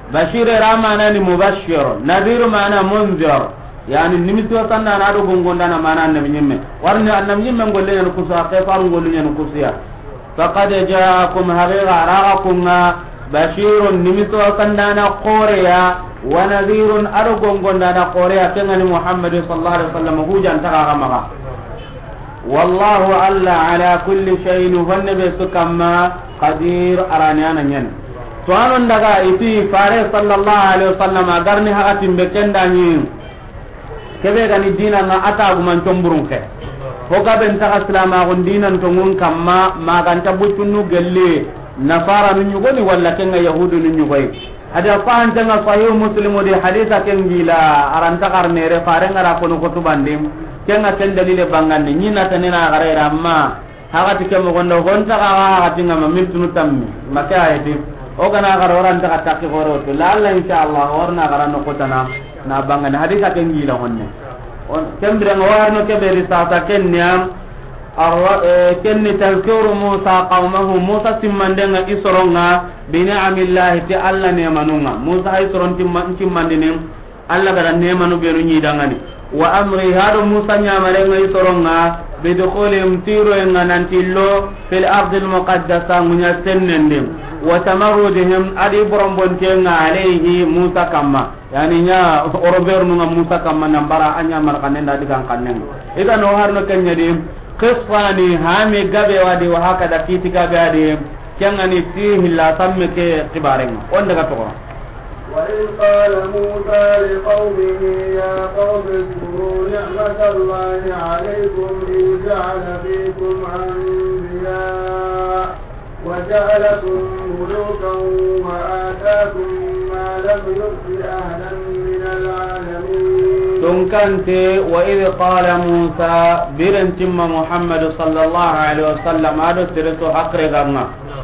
bashir ramana ni mubashshir nadhir mana munzir yani nimisi wasanna na do gongonda na mana annabi nyimme warni annabi nyimme golle en kusa ke faru golle en kusiya faqad jaakum haqiqa ra'akum bashirun nimisi wasanna na qoreya wa nadhirun aro gongonda na qoreya kengani muhammad sallallahu alaihi wasallam hujan taga maka wallahu alla ala kulli shay'in wannabi sukamma qadir araniana nyen to anon daga iti fare sallallahu alaihi wasallam agarni hakatin bekenda nyin kebe gani dina na ata guman tomburun ke ko ga ben ta islama gon dinan to ngun kamma maganta bucunu gelle nasara nu nyugo ni walla kenga yahudu nu nyugo ada faan tanga sahih muslimu di haditha ken gila aranta karne re fare ngara kono ko to bandim kenga ten dalile bangande nyina tanena gare ramma haga tike mo gondo gonta ga ha tinga ma miltunu tammi maka ayati o kana garo ran ta takki goro to la Allah inshallah warna garano ko tana na bangane hadisa ken gila honne on kembere warno kebe risata kennyam arwa kenni tazkuru musa qaumahu musa simmandenga isoronga bi ni'amillahi ta alla ne manunga musa isoron timmandinen alla gara ne manu beru nyidangani wa amri hadu musa nyamarenga isoronga bi dukhulim tiro enga nantillo fil ardil muqaddasa munya tennendem wa tamarrudihim adi borombonteenga alayhi musa kamma yani nya orober nu musa kamma nambara anya markanen da digan kannen ida no harno kenya dim qissani hami gabe wadi wa hakada kitika gabe kengani fihi la tamme ke tibarenga on daga to وإذ قال موسى لقومه يا قوم اذكروا نعمة الله عليكم إذ جعل فيكم أنبياء وجعلكم ملوكا وآتاكم ما لم يؤت أهلا من العالمين تنكنت وإذ قال موسى برنتم محمد صلى الله عليه وسلم هذا سرت حقرغنا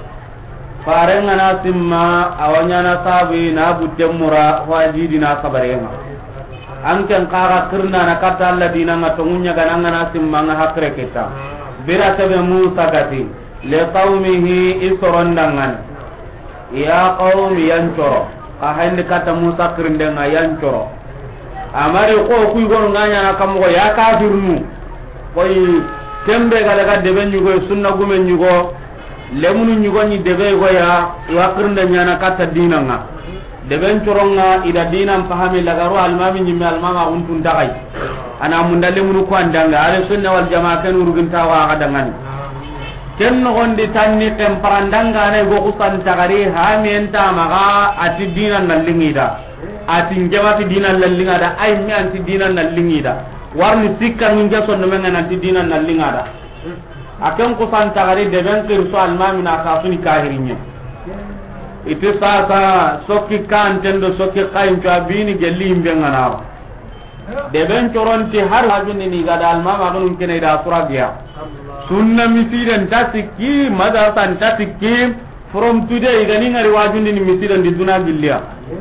farengana simma awanyana sabi na butemura wajidina sabarenga anken qara kirna na kata alla dinanga tongunya gananga na simma nga hakre kita bira tabe musa gati li qaumihi isrondangan ya qaumi yancoro ka hande kata musa kirndenga yancoro amare ko kuy gon nganya na kamo ya kafirnu koy tembe galaga debe nyugo sunna gume nyugo lemunu nyugoni debe goya wakirnda nyana kata dinanga deben coronga ida dinan pahami lagaru almami nyime almama untun dagai ana munda lemunu ko andanga ala sunna wal jamaa kan urugin tawa kadangan ken no gondi tanni temparandanga ne go kusan tagari ha mienta maga ati dinan nallingida ati njamati dinan nallingada ay mi anti dinan nallingida warni sikka nginja sonno menga nanti dinan nallingada akan kusan tagari deben kirso almami na kasuni kahirinya itu sasa sokki kan tendo sokki kain to abini gelli imbe ngana deben coronti har hajuni ni gada almama gonun kene da suragia sunna misiren tasiki madasan tasiki from today gani ngari wajuni ni misiren di duna gillia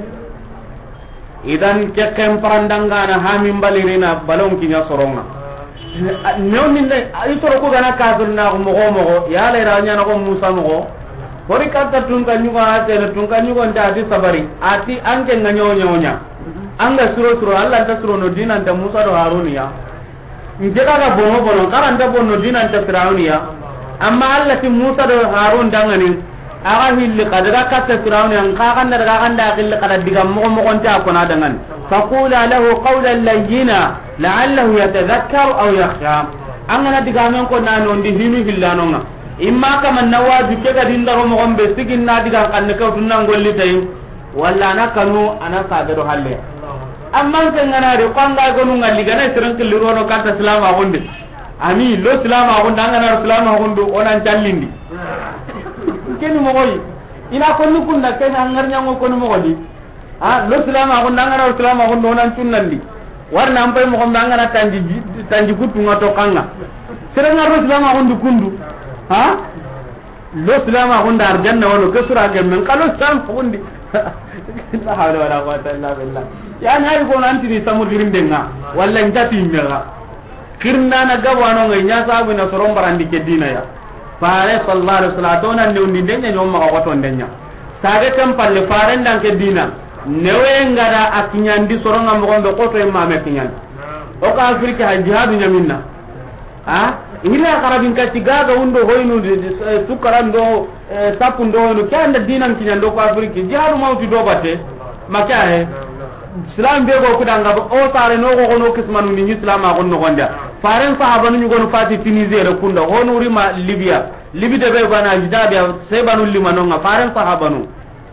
idan kekem parandanga na hamin balirina balon kinya soronga nyoninde itoro ko gana kafirna mo mo ya le ranya na ko musa mo hori kata tunka nyugo ate na tunka nyugo nda di sabari ati anke nyonya anga suro Allah ta suro no dinan ta musa do haruniya njega ga bono karanta bono dinan ta firawuniya amma Allah ti musa do harun dangani aga hilli kadara kata firawuni an ka kan daga kan da hilli kada diga mo konta ko na dangan faqula lahu qawlan layyina la'allahu yatadhakkar aw yakhsha angana diga men ko nano ndi hinu hillanonga imma kama nawaju ke ga dindaro mo gombe sigin na diga kan ne ko tunna ngolli tay walla na kanu ana sagado halle amma tengana re kwanga gonu ngalli gana siran kiliro no kata salama gonde ami lo salama gonde angana salama gonde onan tallindi keni mo goyi ina ko nukunna ken angarnya ngo ko mo godi ha lo salama gonde angana salama gonde onan tunnandi warna ampai mo gombe angana tanji kutunga to kanga siran ngaro salama gonde kundu ha lo salama gonde arjanna wono kesura gemen kalo sam fundi la hawla wala quwwata illa billah yani hay ko nanti ni samu dirindenga walla njati mega kirna na gawano ngai nya sabu na soron barandi ke dina ya fare sallallahu alaihi wasallam ne undi denya nyom ma ko ton denya sage kam palle fare ndan ke dina newe ngada akinyandi soronga mo gombe ko to ma me kinyandi o ka afrika jihadu nyaminna ila karabin ka tigaga undo hoynu tukarando tapundo no kanda dinan kinyando ko afrika jihadu mawti do batte maka islam be go kudanga o tare no go no kismanu ni islam a gonno gonda faren sahaba nu go no fati tunisia re kunda hono rima libya de be bana jidada se banu limano nga faren sahaba nu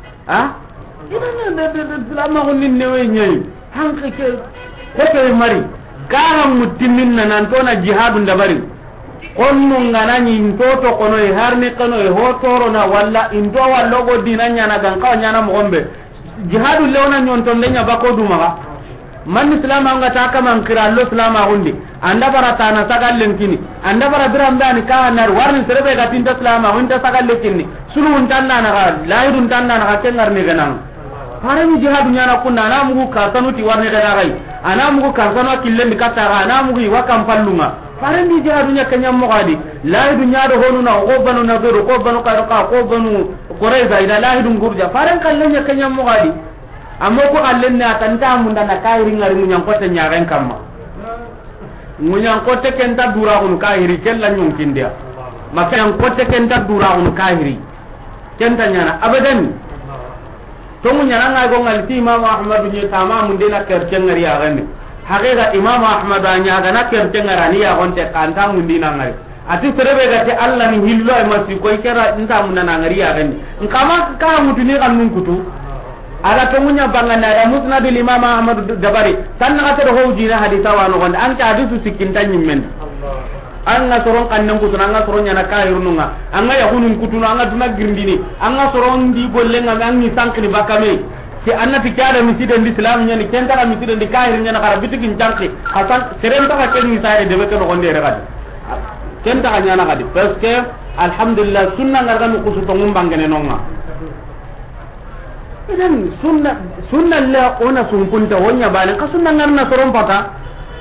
ina de islam a gonnin newe nyai hanke ke ko ke mari kala mutimin nan to na jihadun da bari konno nganani ntoto kono e harne kono e hotoro na walla indo wallo go dinanya na gan kaw nyana mo gombe jihadu lewna nyonton lenya bako duma man islam anga ta kama nkira allo islam agundi anda barata na sagal lenkini anda bara birambani ka nar warni serebe ga tinta islam agunta sagal lenkini sulu untanna na ga laidun tanna na ga kengar ni ganan parani jihadu nyana kunna na mugu ka tanuti warni ga gai ana mugu ka sano killendi kata ga ana mugu wakam pallunga parani jihadu nya kanyam mo gadi laidu nyaado honu na ko banu na do ko banu ka ko banu koreza ida lahidun gurja faran kallenya kanyam mo gadi amma ko allenna tanta munda na kairi ngari munyang ko tanya ren kamma munyang ko te kenta dura on kairi kella nyunkin dia maka yang ko te kenta dura on kairi kenta nyana abadan to munyana ngai go ngal ti imam ahmad bin tamam munde na kercen ngari ya gani hakika imam ahmad anya ga na kercen ngari ya gonte kanta mundi na ngari ati serebe gati Allah ni hillo ay masi ko ikera nta munna na ngari ya gani nkama ka mutuni kan mun kutu aga to munya bangana da musnad al imam ahmad dabari tan na ta ho jina hadisa wa no gonda an ta hadisu sikinta nyimmen an nga soron kannan kutu an nga soron yana kairununga an nga yahunun kutu an nga duna girndini an nga soron di gollenga an ni sankni bakame ti annati kada miside ndi islam nyani kenta miside ndi kair nyana kara bitikin tanki asan serenta ka ken misare de be ko gonde re gadi kenta ka nyana gadi parce que alhamdulillah sunna ngarga mi kusu to ngum bangene nonga idan sunna la ona sunkunta wonya bane ka sunna ngarna soron pata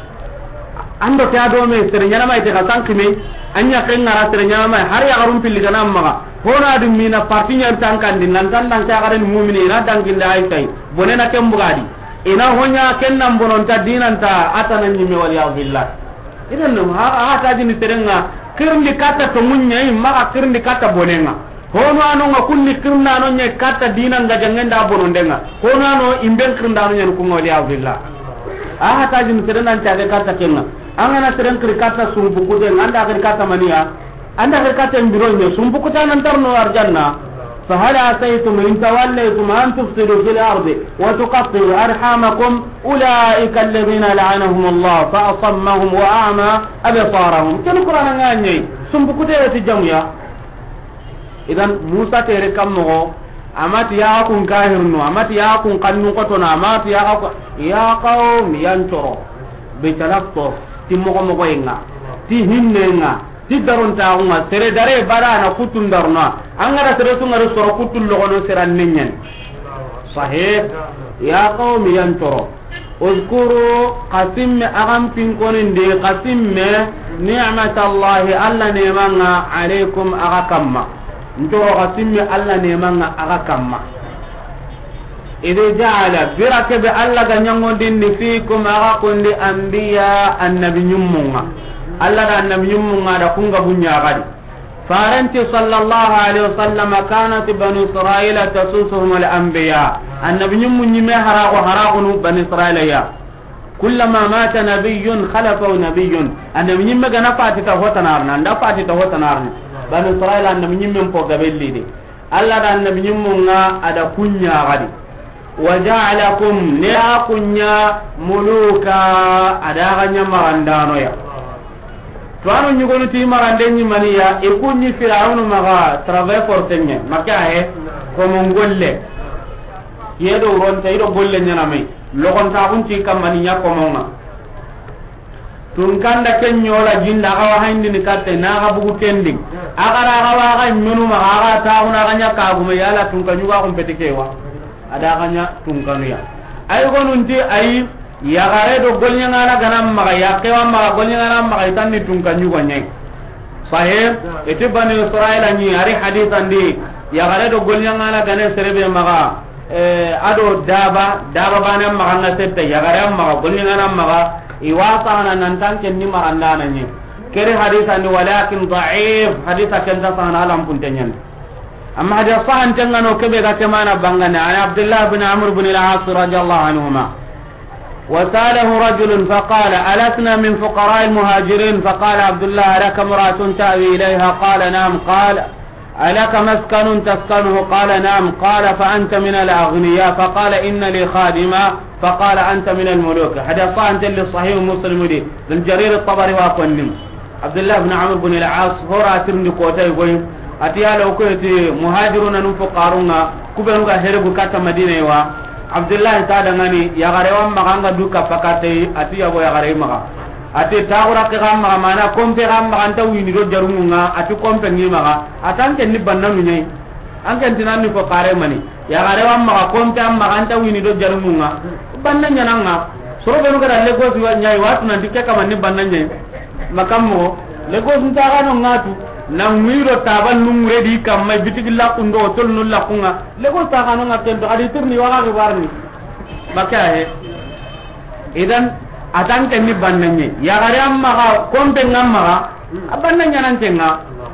ando ta do me sere nyana mai te ka sankime anya ken ngara sere nyana mai har ya garum pilli kana maga hona dum mina parti nyan tankan din nan tan nan ta garen mu'mini na dangin da ai tai bonena kem bugadi ina honya ken nan bonon ta dinan ta atanan ni me wal ya billah idan no ha ta jini serenga kirndi kata to munya maga kirndi kata bonenga hono ano nga kunni kirna no nye kata dinan ga jangenda bonondenga hono ano imben kirnda no nyen ko wal ya billah ha ta jini serenga ta ga kata kenga angana seren kri kata sumbu kude anda kri kata mania anda kri kata mbiro ne sumbu kuta nan tarno arjanna fa hal asaytum in tawallaytum an tufsidu fil ardi wa tuqatti'u arhamakum ulaika alladhina la'anahum Allah fa asammahum wa a'ma absarahum kan qur'an nganye sumbu kude ti jamuya idan musa tere kammo amati ya kun kahirnu amati ya kun kannu kotona amati ya qaum yantoro be talaqto timmo ko mo inga ti hinnenga ti daron taunga sere dare bara na kutun darna angara sere sunga soro kutul logono seran nenyen sahih ya qaumi yantoro uzkuru qasim agam pinkonin de qasim ni'matallahi alla nemanga alaikum agakamma ntoro qasim alla nemanga agakamma ide jaala birake be alla ga nyangondindi fiikum aga kundi anbiya annabi nyummunga alla da annabi nyummunga da kunga bunya gadi faranti sallallahu alaihi wasallam kanat banu israila tasusuhum al anbiya annabi nyummunyi me harago banu israila ya kullama mata nabiyyun khalafa nabiyyun annabi nyimme ga na fatita hotanarna nda fatita hotanarna banu israila annabi nyimme po gabellide alla da annabi nyummunga ada kunya gadi waja'alakum la kunya muluka adaganya marandano ya tuano nyugonu ti marandenyi maniya ikunyi fir'aunu maga travail forcenye maka ko mongolle yedo ronta ido golle nyana mai logon ta kunti kamani nya ko monga tun kanda kenyola jinda gawa haindi ni katte na ga bugu kending agara gawa ga menu maga ta una ganya ka guma yala tun kanyuga kompetikewa ada kanya tungkanu ya ay gonunti ay ya gare do golnya ngana ganam maga ya kewa maga golnya ngana maga itanni tungkanyu gonyai sahih ete bani israil ani ari hadis andi ya gare do golnya ngana gane serebe maga ado daba bana maganga sette yagara maga golingana maga iwasa nan tanke ni maganda nanye kere haditha ni walakin da'if haditha kan ta sana alam puntenyan amma haditha sahan tangano kebe ga kemana bangana an abdullah ibn amr ibn al-as radiyallahu anhuma وساله رجل فقال ألسنا من فقراء المهاجرين فقال عبد الله لك امرأة تأوي إليها قال نعم قال ألك مسكن تسكنه قال نعم قال فأنت من الأغنياء فقال إن لي خادمة فقال أنت من الملوك حديث صحيح للصحيح مسلم دي للجرير الطبري وقنم عبد الله بن عمرو بن العاص هو راتر نكوتا يقول أتيا لو كنت مهاجرون نفقارون كبرون هربوا كاتا مدينة عبد الله تعالى غني يا غريوان مغانغا دوكا فكاتي أتيا بو يا غريوان مغا ati tawra ke gamma mana kompe gamma anta wini do jarumunga ati kompe ni maga atanke ni bannanu nyai anke tinanni ko kare mani ya gare wamma kompe amma anta wini do jarumunga bannanya nanga soro benu kada lego si nyai watu na dikke kama ni bannanya makammo lego sunta gano ngatu na mwiro taban numre di kamma bitigilla kundo tolnu la kunga lego ta gano ngaten do adi tirni waga ke warni makahe idan atan tenni bannanye ya gare amma ga kompe ngamma ga abannanya nan tenga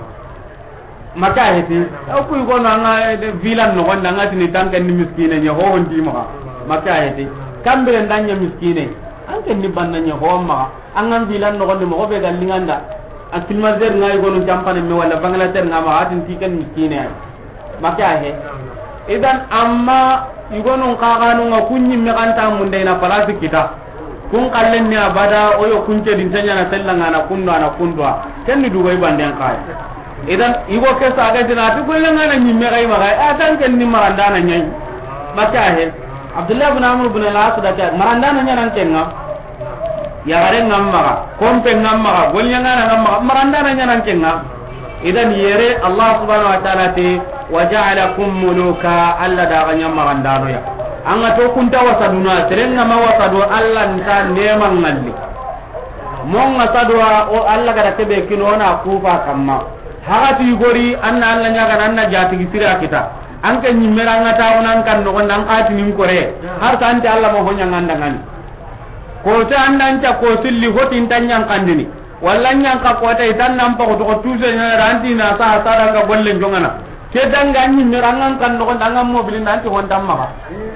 maka heti o kuy go na de vilan no gonda ngati ni tanken ni miskine nya ho hondi ma maka heti kambe ndanya miskine an ken ni bannanya ho ma an an vilan no gonde mo be galinganda akil mazer ngai go no jampane me wala bangladesh ngama atin tiken miskine maka he idan amma igono kaganu nga kunni me kanta munde na palasi kita kun kallen ni abada oyo kunce din tanya na tellanga na kundwa kenni dubai banden kai idan igo ke saga dina to kullanga na nyimme kai maga atan ken ni maranda na nyai maka he abdullah ibn amr ibn al-as da ka maranda na nyanan kenga ya gare ngamma kompe ngamma gollanga na ngamma maranda na nyanan kenga idan yere allah subhanahu wa ta'ala te waja'alakum muluka alla da ganya maranda no ya anga to kunta wasaduna terenga ma wasadu alla nta neman ngalli monga sadwa o alla gara tebe kinona kufa kamma hagati gori anna alla nyaga anna jati gisira kita anka nyimmeranga tawonan kan no nan ati nin kore har tante alla mo honya nganda ngani ko ta andan ta ko silli hotin tanyang kandini wallan ka ko ta itan nam pa ko to tuse na ranti na sa saranga golle jongana ke danga nyimmeranga kan no danga mo bilin nanti hontam ma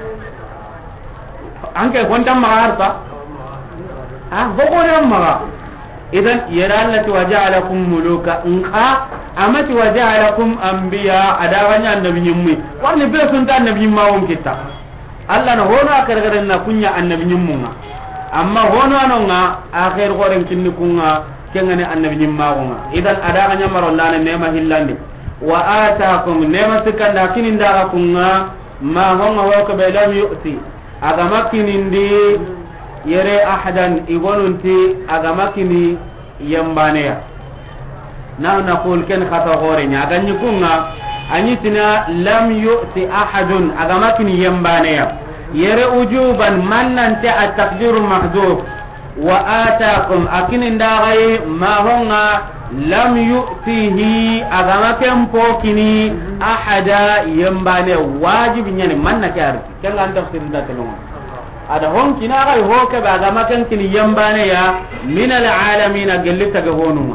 anke hontam ma harta hokore maga idan yarallati waja'alakum muluka inqa amati waja'alakum anbiya adawanya annabi nyimmi warni be sunta annabi nyimma won kitta alla na hono akargaren na kunya annabi nyimmunga amma hono anonga akhir goren kinni kunga kengane annabi nyimma wonga idan adawanya marondana nema hillandi wa ataakum nema sikanda kininda kunga ma honga woko be lam yu'ti agama kinindi yere ahadan igonunti agamakini yambaneya na naqul ken khata gore nya ganyi kunga anyitina lam yu'ti ahadun agamakini yambaneya yere ujuban mannan ta at-taqdir mahdhuf wa ataakum akinin dagai ma honga lam yu'tihi agamaken pokini ahada yambane wajibi nyane manna kar ken anda tafsir telonga ada hon kina ga ho ke ba ga makan kini yambane ya min al alamin gellita ga honuma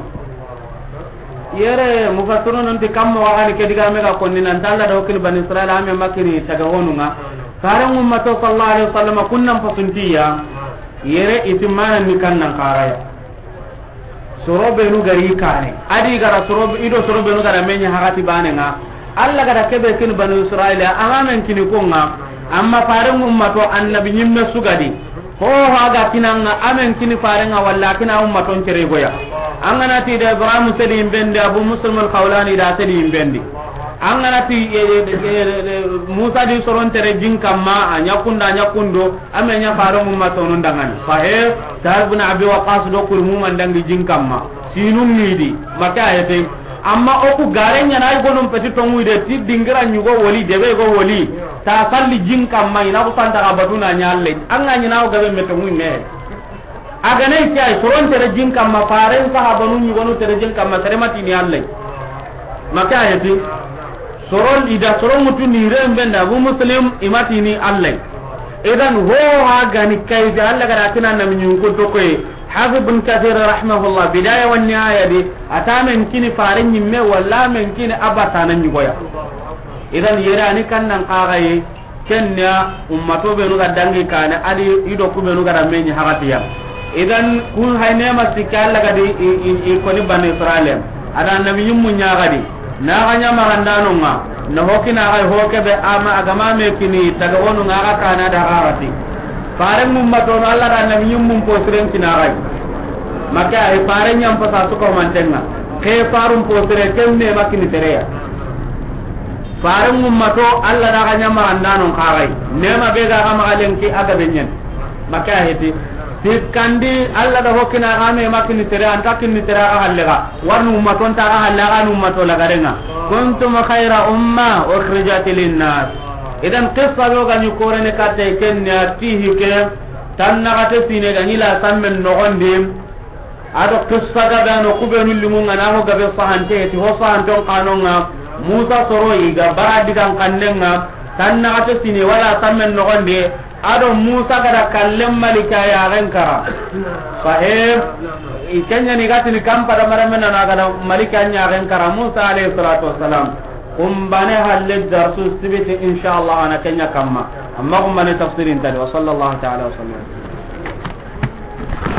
yere mufassirun anti kammo wa ani ke diga me ga konni nan talla do kin ban israil ame makini taga honuma faran ummato sallallahu alaihi wasallam kunnan fasuntiya yere itimana ni kannan qaraya sorobe nu gari kane adi gara sorobe ido sorobe nu gara menya hagati banenga alla gara kebe kin ban israil amamen kini konga amma faran ummato annabi nyimme sugadi ho haga kinanga amen kini farenga walla kina ummaton cere goya angana ti de ibrahim sedi imbende abu muslim al khawlani da sedi imbendi angana ti musa di soron tere jinkamma nyakundo amenya faran ummaton ndangani fahe darbun abi waqas do kul mum ndangi jinkamma sinum nidi maka ayete amma oku garenya nay gonum peti tongu de ti dingira nyugo woli debe go woli ta salli jinkam mai na ko santa ka batuna nyalle anga nyina o gabe meto mu me aga nay kai soron tere jinkam ma faren sahaba nu nyugo nu tere jinkam ma tere mati ni alle maka ayati soron ida soron mutu ni rembenda bu muslim imatini allah idan ho ha gani kai da allah gara kina na min ko to koy hafiz ibn kathir rahimahullah bidaya wan nihaya di atamen kini faran nyimme walla men kini abata nan nyugoya idan yera ni kannan qagaye kenya ummato be no gadangi kana adi ido ku be no gara menyi hagatiya idan kun hayne masikal laga di ko ni ban israel ada nabi yummu nyaagadi na ganya magandano nga na hokina ay hokebe ama agama me kini daga wonu nga kana da garati fare mum mato no Allah da nabi yummu posren kinagai maka ay fare nyam pasa to ko mantenga ke farum posre kemme makini tereya fare mum mato Allah da ganya magandano kagai nema be ga ma galen ki aga benyen maka heti tikandi alla da hokina game makini tere anta kinni tere ahallega warnu ummaton ta ahallega ummato lagarenga kuntum khayra umma ukhrijat lin-nas idan qissa lo ganyu korene katte kenya tihi ke tanna gate sine ganyi la sammen no gondim ado qissa ga dano kubenu limunga na ho gabe sahante ti ho sahanton kanonga musa soro iga baradi kan kannenga tanna gate sine wala sammen no gonde ado musa kada kallem malika ya gankara sahib ikanya ni gatini kam pada maramena na kada malika nya gankara musa alayhi salatu wassalam bane halle darsu sibiti inshallah ana kenya kamma amma bane tafsirin tadi wa sallallahu ta'ala wa sallam